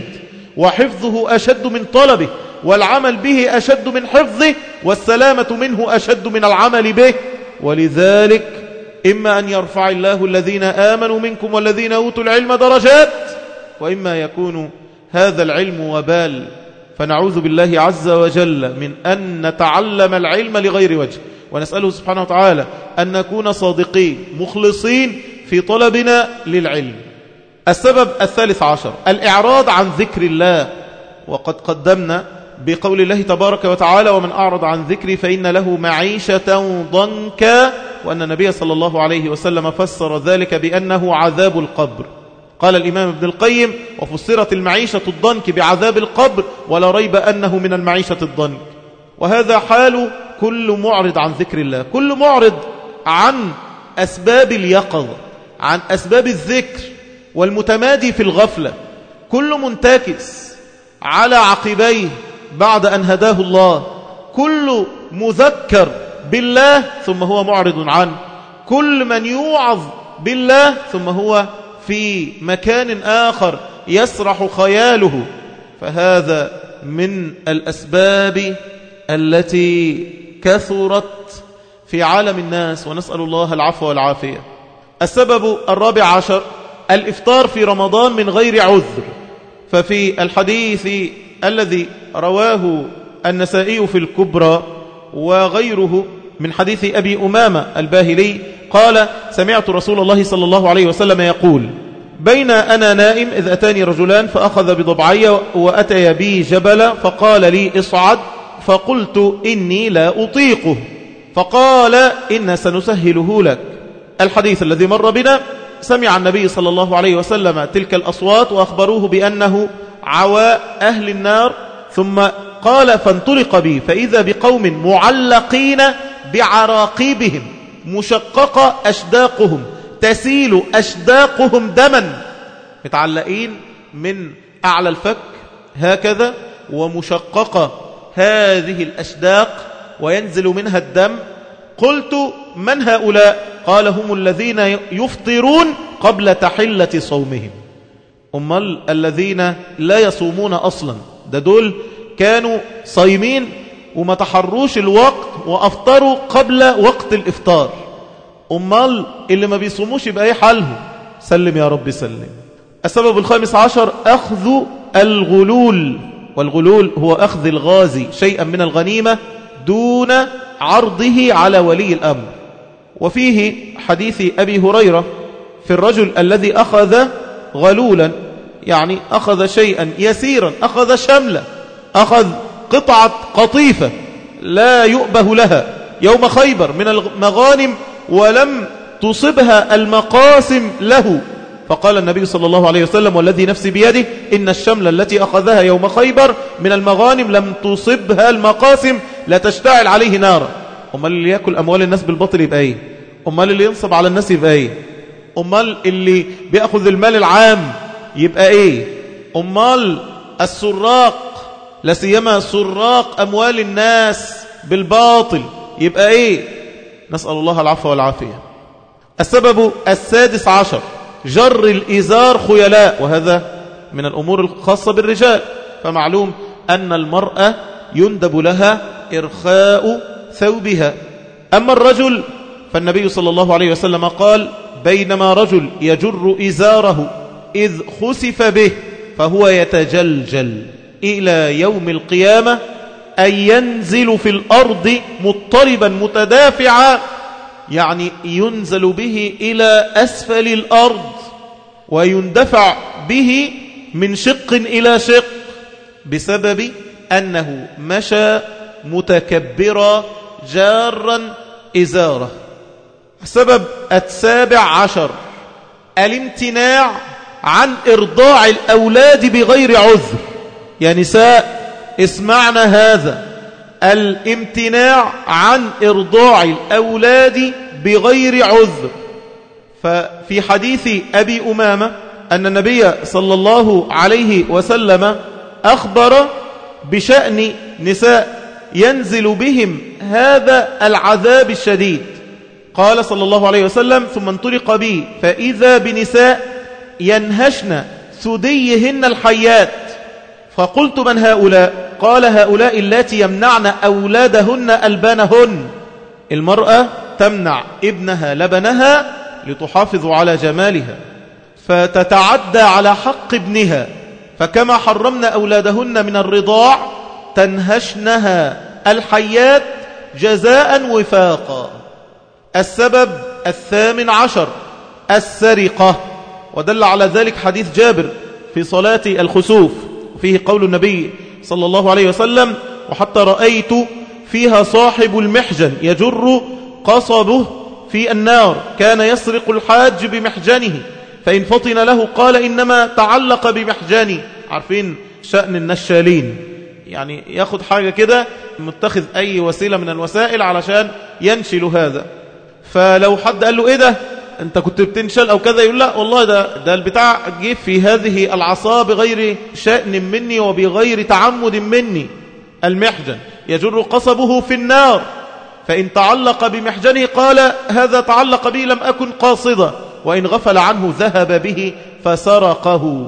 وحفظه أشد من طلبه والعمل به أشد من حفظه والسلامة منه أشد من العمل به. ولذلك إما أن يرفع الله الذين آمنوا منكم والذين أوتوا العلم درجات وإما يكون هذا العلم وبال. فنعوذ بالله عز وجل من أن نتعلم العلم لغير وجه ونسأله سبحانه وتعالى أن نكون صادقين مخلصين في طلبنا للعلم. السبب الثالث عشر الإعراض عن ذكر الله. وقد قدمنا بقول الله تبارك وتعالى ومن أعرض عن ذكري فإن له معيشة ضنكا وأن النبي صلى الله عليه وسلم فسر ذلك بأنه عذاب القبر. قال الإمام ابن القيم وفسرت المعيشة الضنك بعذاب القبر ولا ريب أنه من المعيشة الضنك. وهذا حال كل معرض عن ذكر الله كل معرض عن أسباب اليقظة عن أسباب الذكر والمتمادي في الغفلة كل منتكس على عقبيه بعد أن هداه الله كل مذكر بالله ثم هو معرض عنه كل من يوعظ بالله ثم هو في مكان آخر يسرح خياله. فهذا من الأسباب التي كثرت في عالم الناس ونسأل الله العفو والعافية. السبب الرابع عشر الإفطار في رمضان من غير عذر. ففي الحديث الذي رواه النسائي في الكبرى وغيره من حديث أبي أمامة الباهلي قال سمعت رسول الله صلى الله عليه وسلم يقول بين أنا نائم إذ أتاني رجلان فأخذ بضبعي وأتي بي جبل فقال لي اصعد فقلت إني لا أطيقه فقال إن سنسهله لك. الحديث الذي مر بنا سمع النبي صلى الله عليه وسلم تلك الأصوات وأخبروه بأنه عواء أهل النار، ثم قال فانطلق بي فإذا بقوم معلقين بعراقيبهم مشققة أشداقهم تسيل أشداقهم دما، متعلقين من أعلى الفك هكذا ومشققة هذه الأشداق وينزل منها الدم. قلت من هؤلاء؟ قال هم الذين يفطرون قبل تحلة صومهم. أمال الذين لا يصومون أصلا، ده دول كانوا صايمين وما تحروش الوقت وأفطروا قبل وقت الإفطار. أمال اللي ما بيصوموش يبقى ايه حالهم؟ سلم يا رب سلم. السبب الخامس عشر أخذ الغلول، والغلول هو أخذ الغازي شيئا من الغنيمة دون عرضه على ولي الأمر. وفيه حديث أبي هريرة في الرجل الذي أخذ غلولا، يعني أخذ شيئا يسيرا، أخذ شملة، أخذ قطعة قطيفة لا يؤبه لها يوم خيبر من المغانم ولم تصبها المقاسم له، فقال النبي صلى الله عليه وسلم والذي نفسي بيده إن الشملة التي أخذها يوم خيبر من المغانم لم تصبها المقاسم لا تشتعل عليه نارا. أمال اللي يأكل أموال الناس بالباطل يبقى إيه؟ أمال اللي ينصب على الناس يبقى إيه؟ أمال اللي بيأخذ المال العام يبقى إيه؟ أمال السراق لا سيما سراق أموال الناس بالباطل يبقى إيه؟ نسأل الله العفو والعافية. السبب السادس عشر جر الإزار خيلاء، وهذا من الأمور الخاصة بالرجال، فمعلوم أن المرأة يندب لها إرخاء ثوبها. أما الرجل فالنبي صلى الله عليه وسلم قال بينما رجل يجر إزاره إذ خسف به فهو يتجلجل إلى يوم القيامة أي ينزل في الأرض مضطربا متدافعا، يعني ينزل به إلى أسفل الأرض ويندفع به من شق إلى شق بسبب أنه مشى متكبرا جارا إزاره. السبب السابع عشر الامتناع عن إرضاع الأولاد بغير عذر. يا نساء اسمعنا هذا، الامتناع عن إرضاع الأولاد بغير عذر. ففي حديث أبي أمامة أن النبي صلى الله عليه وسلم أخبر بشأن نساء ينزل بهم هذا العذاب الشديد. قال صلى الله عليه وسلم ثم انطلق بي فإذا بنساء ينهشن ثديهن الحيات، فقلت من هؤلاء؟ قال هؤلاء اللاتي يمنعن أولادهن ألبانهن. المرأة تمنع ابنها لبنها لتحافظ على جمالها فتتعدى على حق ابنها، فكما حرمنا أولادهن من الرضاع تنهشنها الحيات جزاء وفاقا. السبب الثامن عشر السرقة، ودل على ذلك حديث جابر في صلاة الخسوف، فيه قول النبي صلى الله عليه وسلم وحتى رأيت فيها صاحب المحجن يجر قصبه في النار كان يسرق الحاج بمحجنه فإن فطن له قال إنما تعلق بمحجني. عارفين شأن النشالين، يعني ياخد حاجة كده متخذ أي وسيلة من الوسائل علشان ينشل هذا، فلو حد قال له إيه ده أنت كنت بتنشل أو كذا يقول لا والله ده, ده البتاع جيب في هذه العصا بغير شأن مني وبغير تعمد مني. المحجن يجر قصبه في النار فإن تعلق بمحجنه قال هذا تعلق به لم أكن قاصدا، وإن غفل عنه ذهب به فسرقه.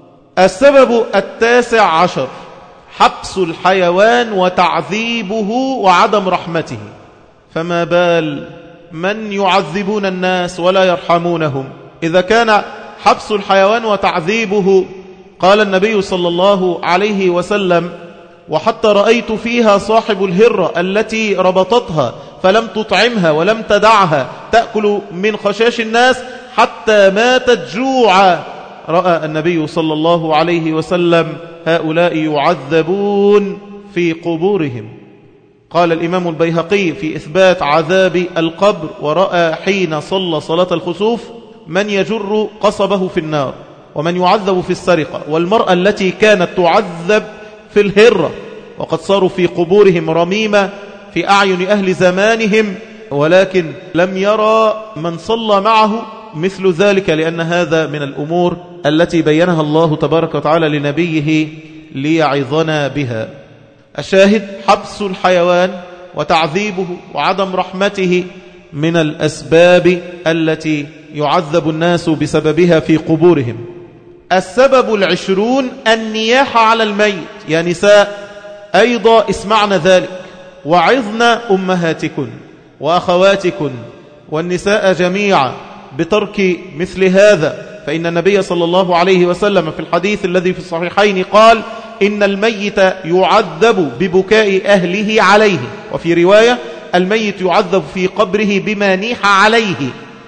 السبب التاسع عشر حبس الحيوان وتعذيبه وعدم رحمته. فما بال من يعذبون الناس ولا يرحمونهم؟ إذا كان حبس الحيوان وتعذيبه قال النبي صلى الله عليه وسلم وحتى رأيت فيها صاحب الهرة التي ربطتها فلم تطعمها ولم تدعها تأكل من خشاش الناس حتى ماتت جوعا. رأى النبي صلى الله عليه وسلم هؤلاء يعذبون في قبورهم. قال الإمام البيهقي في إثبات عذاب القبر: ورأى حين صلى صلاة الخسوف من يجر قصبه في النار، ومن يعذب في السرقة، والمرأة التي كانت تعذب في الهرة، وقد صاروا في قبورهم رميمة في أعين أهل زمانهم، ولكن لم يرى من صلى معه مثل ذلك، لأن هذا من الأمور التي بينها الله تبارك وتعالى لنبيه ليعظنا بها. الشاهد: حبس الحيوان وتعذيبه وعدم رحمته من الأسباب التي يعذب الناس بسببها في قبورهم. السبب العشرون: النياحة على الميت. يا نساء أيضا اسمعن ذلك، وعظن أمهاتكن وأخواتكن والنساء جميعا بترك مثل هذا، فإن النبي صلى الله عليه وسلم في الحديث الذي في الصحيحين قال: إن الميت يعذب ببكاء أهله عليه، وفي رواية: الميت يعذب في قبره بما نيح عليه.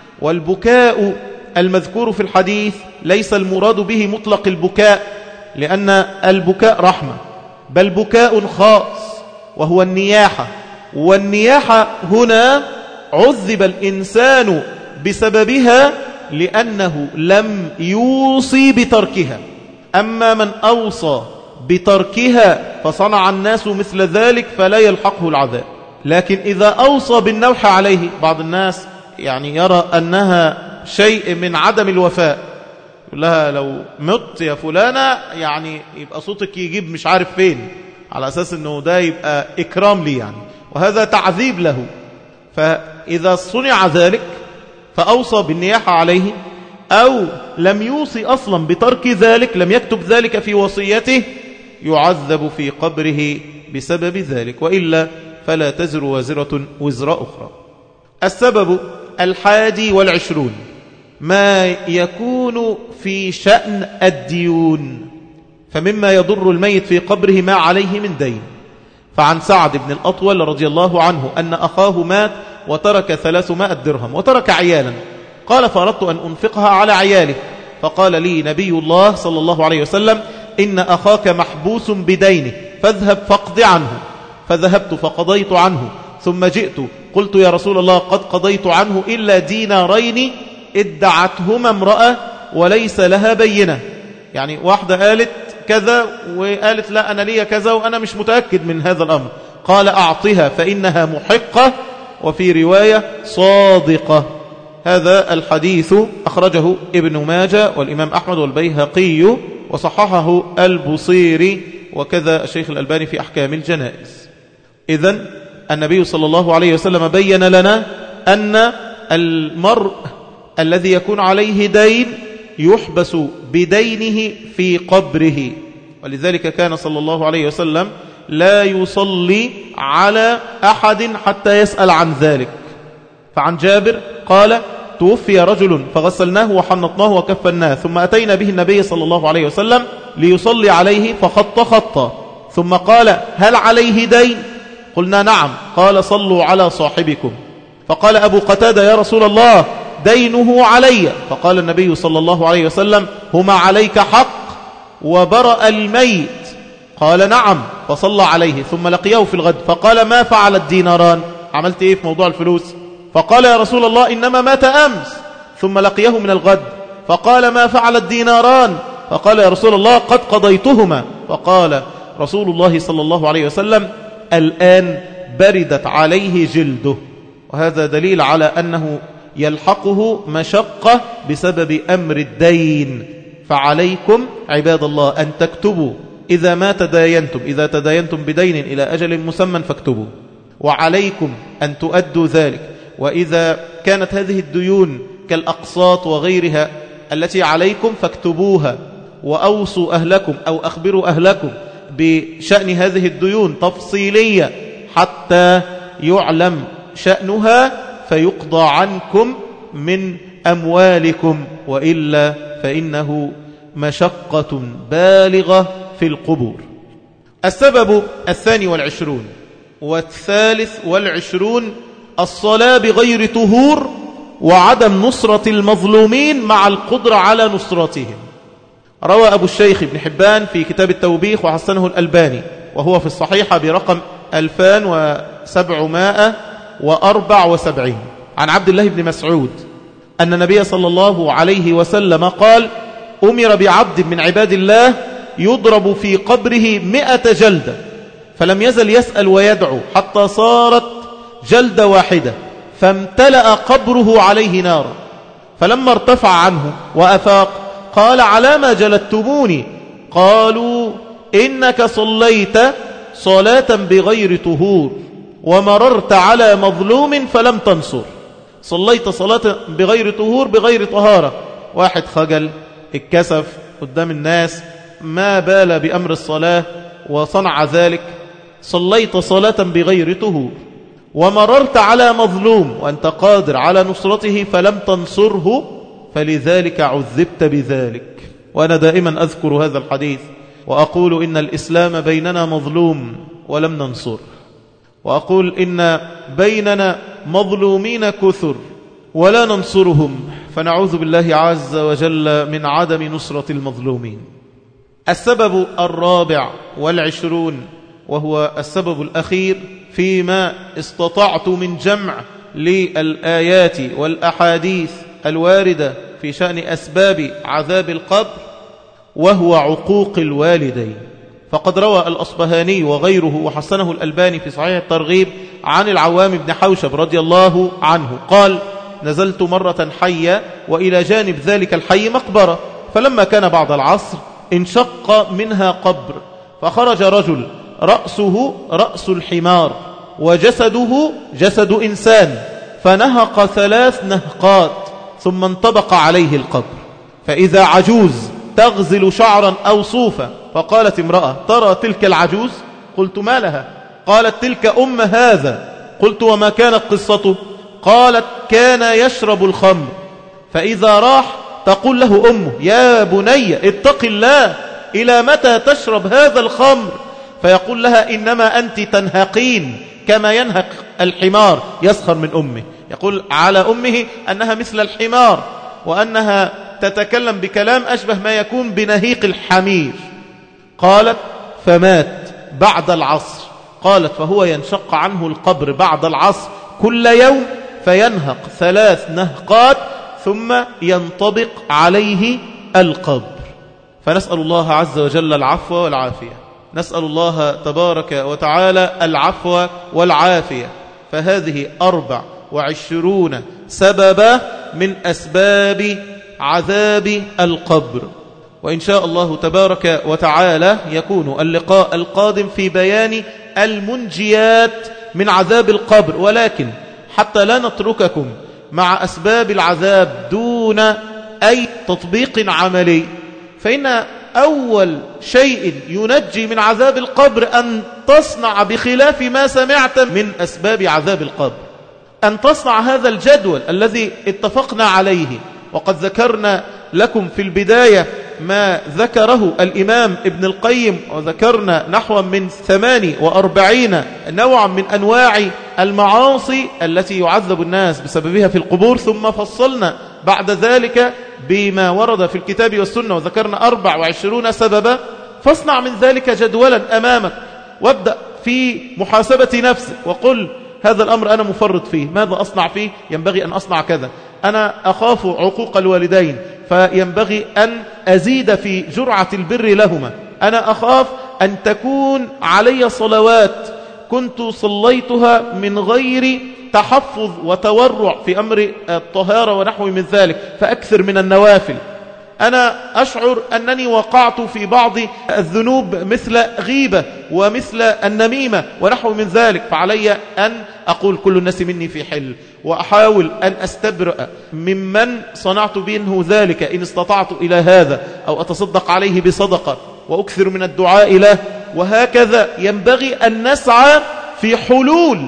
والبكاء المذكور في الحديث ليس المراد به مطلق البكاء، لأن البكاء رحمة، بل بكاء خاص وهو النياحة. والنياحة هنا عذب الإنسان بسببها لأنه لم يوصي بتركها. أما من أوصى بتركها فصنع الناس مثل ذلك فلا يلحقه العذاب. لكن إذا أوصى بالنوح عليه، بعض الناس يعني يرى أنها شيء من عدم الوفاء، يقول لها لو مت يا فلانة يعني يبقى صوتك يجيب مش عارف فين، على أساس أنه ده يبقى إكرام لي يعني، وهذا تعذيب له. فإذا صنع ذلك فأوصى بالنياحة عليه، أو لم يوصي أصلا بترك ذلك، لم يكتب ذلك في وصيته، يعذب في قبره بسبب ذلك، وإلا فلا تزر وازرة وزر أخرى. السبب الحادي والعشرون: ما يكون في شأن الديون، فمما يضر الميت في قبره ما عليه من دين. فعن سعد بن الأطول رضي الله عنه أن أخاه مات وترك ثلاثمائة درهم وترك عيالا، قال: فأردت أن أنفقها على عياله، فقال لي نبي الله صلى الله عليه وسلم: إن أخاك محبوس بدينه، فاذهب فاقض عنه. فذهبت فقضيت عنه، ثم جئت قلت: يا رسول الله، قد قضيت عنه إلا دينارين ادعتهما امرأة وليس لها بينة. يعني واحدة قالت كذا وقالت لا أنا لي كذا وأنا مش متأكد من هذا الأمر. قال: أعطها فإنها محقة، وفي رواية صادقة. هذا الحديث أخرجه ابن ماجه والإمام أحمد والبيهقي، وصححه البصيري، وكذا الشيخ الألباني في أحكام الجنائز. إذن النبي صلى الله عليه وسلم بين لنا أن المرء الذي يكون عليه دين يحبس بدينه في قبره، ولذلك كان صلى الله عليه وسلم لا يصلي على أحد حتى يسأل عن ذلك. فعن جابر قال: توفي رجل فغسلناه وحنطناه وكفناه، ثم أتينا به النبي صلى الله عليه وسلم ليصلي عليه، فخط خطا، ثم قال: هل عليه دين؟ قلنا: نعم. قال: صلوا على صاحبكم. فقال أبو قتادة: يا رسول الله، دينه علي. فقال النبي صلى الله عليه وسلم: هما عليك حق وبرأ الميت. قال: نعم. فصلى عليه، ثم لقيه في الغد فقال: ما فعل الديناران؟ عملت ايه في موضوع الفلوس؟ فقال: يا رسول الله، إنما مات أمس. ثم لقيه من الغد فقال: ما فعل الديناران؟ فقال: يا رسول الله، قد قضيتهما. فقال رسول الله صلى الله عليه وسلم: الآن بردت عليه جلده. وهذا دليل على أنه يلحقه مشقة بسبب أمر الدين. فعليكم عباد الله أن تكتبوا إذا ما تداينتم، إذا تداينتم بدين إلى أجل مسمى فاكتبوا، وعليكم أن تؤدوا ذلك. وإذا كانت هذه الديون كالأقساط وغيرها التي عليكم فاكتبوها، وأوصوا أهلكم أو أخبروا أهلكم بشأن هذه الديون تفصيلية حتى يعلم شأنها فيقضى عنكم من أموالكم، وإلا فإنه مشقة بالغة في القبور. السبب الثاني والعشرون والثالث والعشرون: الصلاة بغير طهور وعدم نصرة المظلومين مع القدرة على نصرتهم. روى أبو الشيخ ابن حبان في كتاب التوبيخ وحسنه الألباني وهو في الصحيحة برقم ألفين وسبعمائة وأربعة وسبعين عن عبد الله بن مسعود أن النبي صلى الله عليه وسلم قال: أمر بعبد من عباد الله يضرب في قبره مئة جلدة، فلم يزل يسأل ويدعو حتى صارت جلدة واحدة، فامتلأ قبره عليه نارا، فلما ارتفع عنه وأفاق قال: على ما جلدتموني؟ قالوا: إنك صليت صلاة بغير طهور ومررت على مظلوم فلم تنصر. صليت صلاة بغير طهور، بغير طهارة، واحد خجل اتكسف قدام الناس ما بال بأمر الصلاة وصنع ذلك. صليت صلاة بغير طهور ومررت على مظلوم وأنت قادر على نصرته فلم تنصره، فلذلك عذبت بذلك. وأنا دائما أذكر هذا الحديث وأقول إن الإسلام بيننا مظلوم ولم ننصر، وأقول إن بيننا مظلومين كثر ولا ننصرهم، فنعوذ بالله عز وجل من عدم نصرة المظلومين. السبب الرابع والعشرون وهو السبب الأخير فيما استطعت من جمع للآيات والأحاديث الواردة في شأن أسباب عذاب القبر، وهو عقوق الوالدين. فقد روى الأصبهاني وغيره وحسنه الألباني في صحيح الترغيب عن العوام بن حوشب رضي الله عنه قال: نزلت مرة حية وإلى جانب ذلك الحي مقبرة، فلما كان بعد العصر انشق منها قبر، فخرج رجل رأسه رأس الحمار وجسده جسد إنسان، فنهق ثلاث نهقات ثم انطبق عليه القبر، فإذا عجوز تغزل شعرا أو صوفا، فقالت امرأة: ترى تلك العجوز؟ قلت: ما لها؟ قالت: تلك أم هذا. قلت: وما كانت قصته؟ قالت: كان يشرب الخمر، فإذا راح تقول له أمه: يا بني اتق الله، إلى متى تشرب هذا الخمر؟ فيقول لها: إنما أنت تنهقين كما ينهق الحمار. يسخر من أمه، يقول على أمه أنها مثل الحمار وأنها تتكلم بكلام أشبه ما يكون بنهيق الحمير. قالت: فمات بعد العصر. قالت: فهو ينشق عنه القبر بعد العصر كل يوم فينهق ثلاث نهقات ثم ينطبق عليه القبر. فنسأل الله عز وجل العفو والعافية، نسأل الله تبارك وتعالى العفو والعافية. فهذه أربع وعشرون سببا من أسباب عذاب القبر. وإن شاء الله تبارك وتعالى يكون اللقاء القادم في بيان المنجيات من عذاب القبر، ولكن حتى لا نترككم مع أسباب العذاب دون أي تطبيق عملي، فإن أول شيء ينجي من عذاب القبر أن تصنع بخلاف ما سمعت من أسباب عذاب القبر، أن تصنع هذا الجدول الذي اتفقنا عليه. وقد ذكرنا لكم في البداية ما ذكره الإمام ابن القيم، وذكرنا نحو من ثمان وأربعين نوعا من أنواع المعاصي التي يعذب الناس بسببها في القبور، ثم فصلنا بعد ذلك بما ورد في الكتاب والسنة، وذكرنا أربع وعشرون سببا. فاصنع من ذلك جدولا أمامك، وابدأ في محاسبة نفسك وقل: هذا الأمر أنا مفرط فيه، ماذا أصنع فيه؟ ينبغي أن أصنع كذا. أنا أخاف عقوق الوالدين، فينبغي أن أزيد في جرعة البر لهما. أنا أخاف أن تكون علي صلوات كنت صليتها من غير تحفظ وتورع في أمر الطهارة ونحو من ذلك، فأكثر من النوافل. أنا أشعر أنني وقعت في بعض الذنوب مثل غيبة ومثل النميمة ونحو من ذلك، فعلي أن أقول كل الناس مني في حل، وأحاول أن أستبرأ ممن صنعت منه ذلك إن استطعت إلى هذا، أو أتصدق عليه بصدقة وأكثر من الدعاء له. وهكذا ينبغي أن نسعى في حلول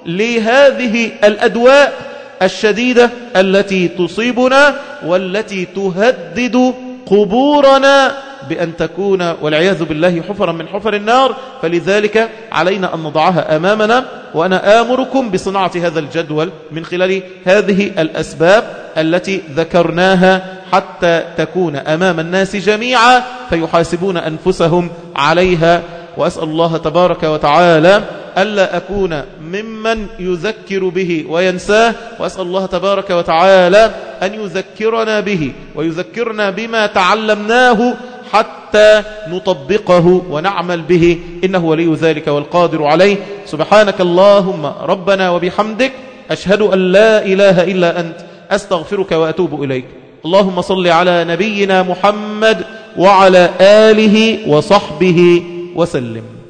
لهذه الأدواء الشديدة التي تصيبنا والتي تهدد قبورنا بأن تكون والعياذ بالله حفرا من حفر النار. فلذلك علينا أن نضعها أمامنا وأنا آمركم بصناعة هذا الجدول من خلال هذه الأسباب التي ذكرناها حتى تكون أمام الناس جميعا فيحاسبون أنفسهم عليها. وأسأل الله تبارك وتعالى ألا أكون ممن يذكر به وينساه، وأسأل الله تبارك وتعالى أن يذكرنا به ويذكرنا بما تعلمناه حتى نطبقه ونعمل به، إنه ولي ذلك والقادر عليه. سبحانك اللهم ربنا وبحمدك، أشهد أن لا إله إلا أنت، أستغفرك وأتوب إليك. اللهم صل على نبينا محمد وعلى آله وصحبه وسلم.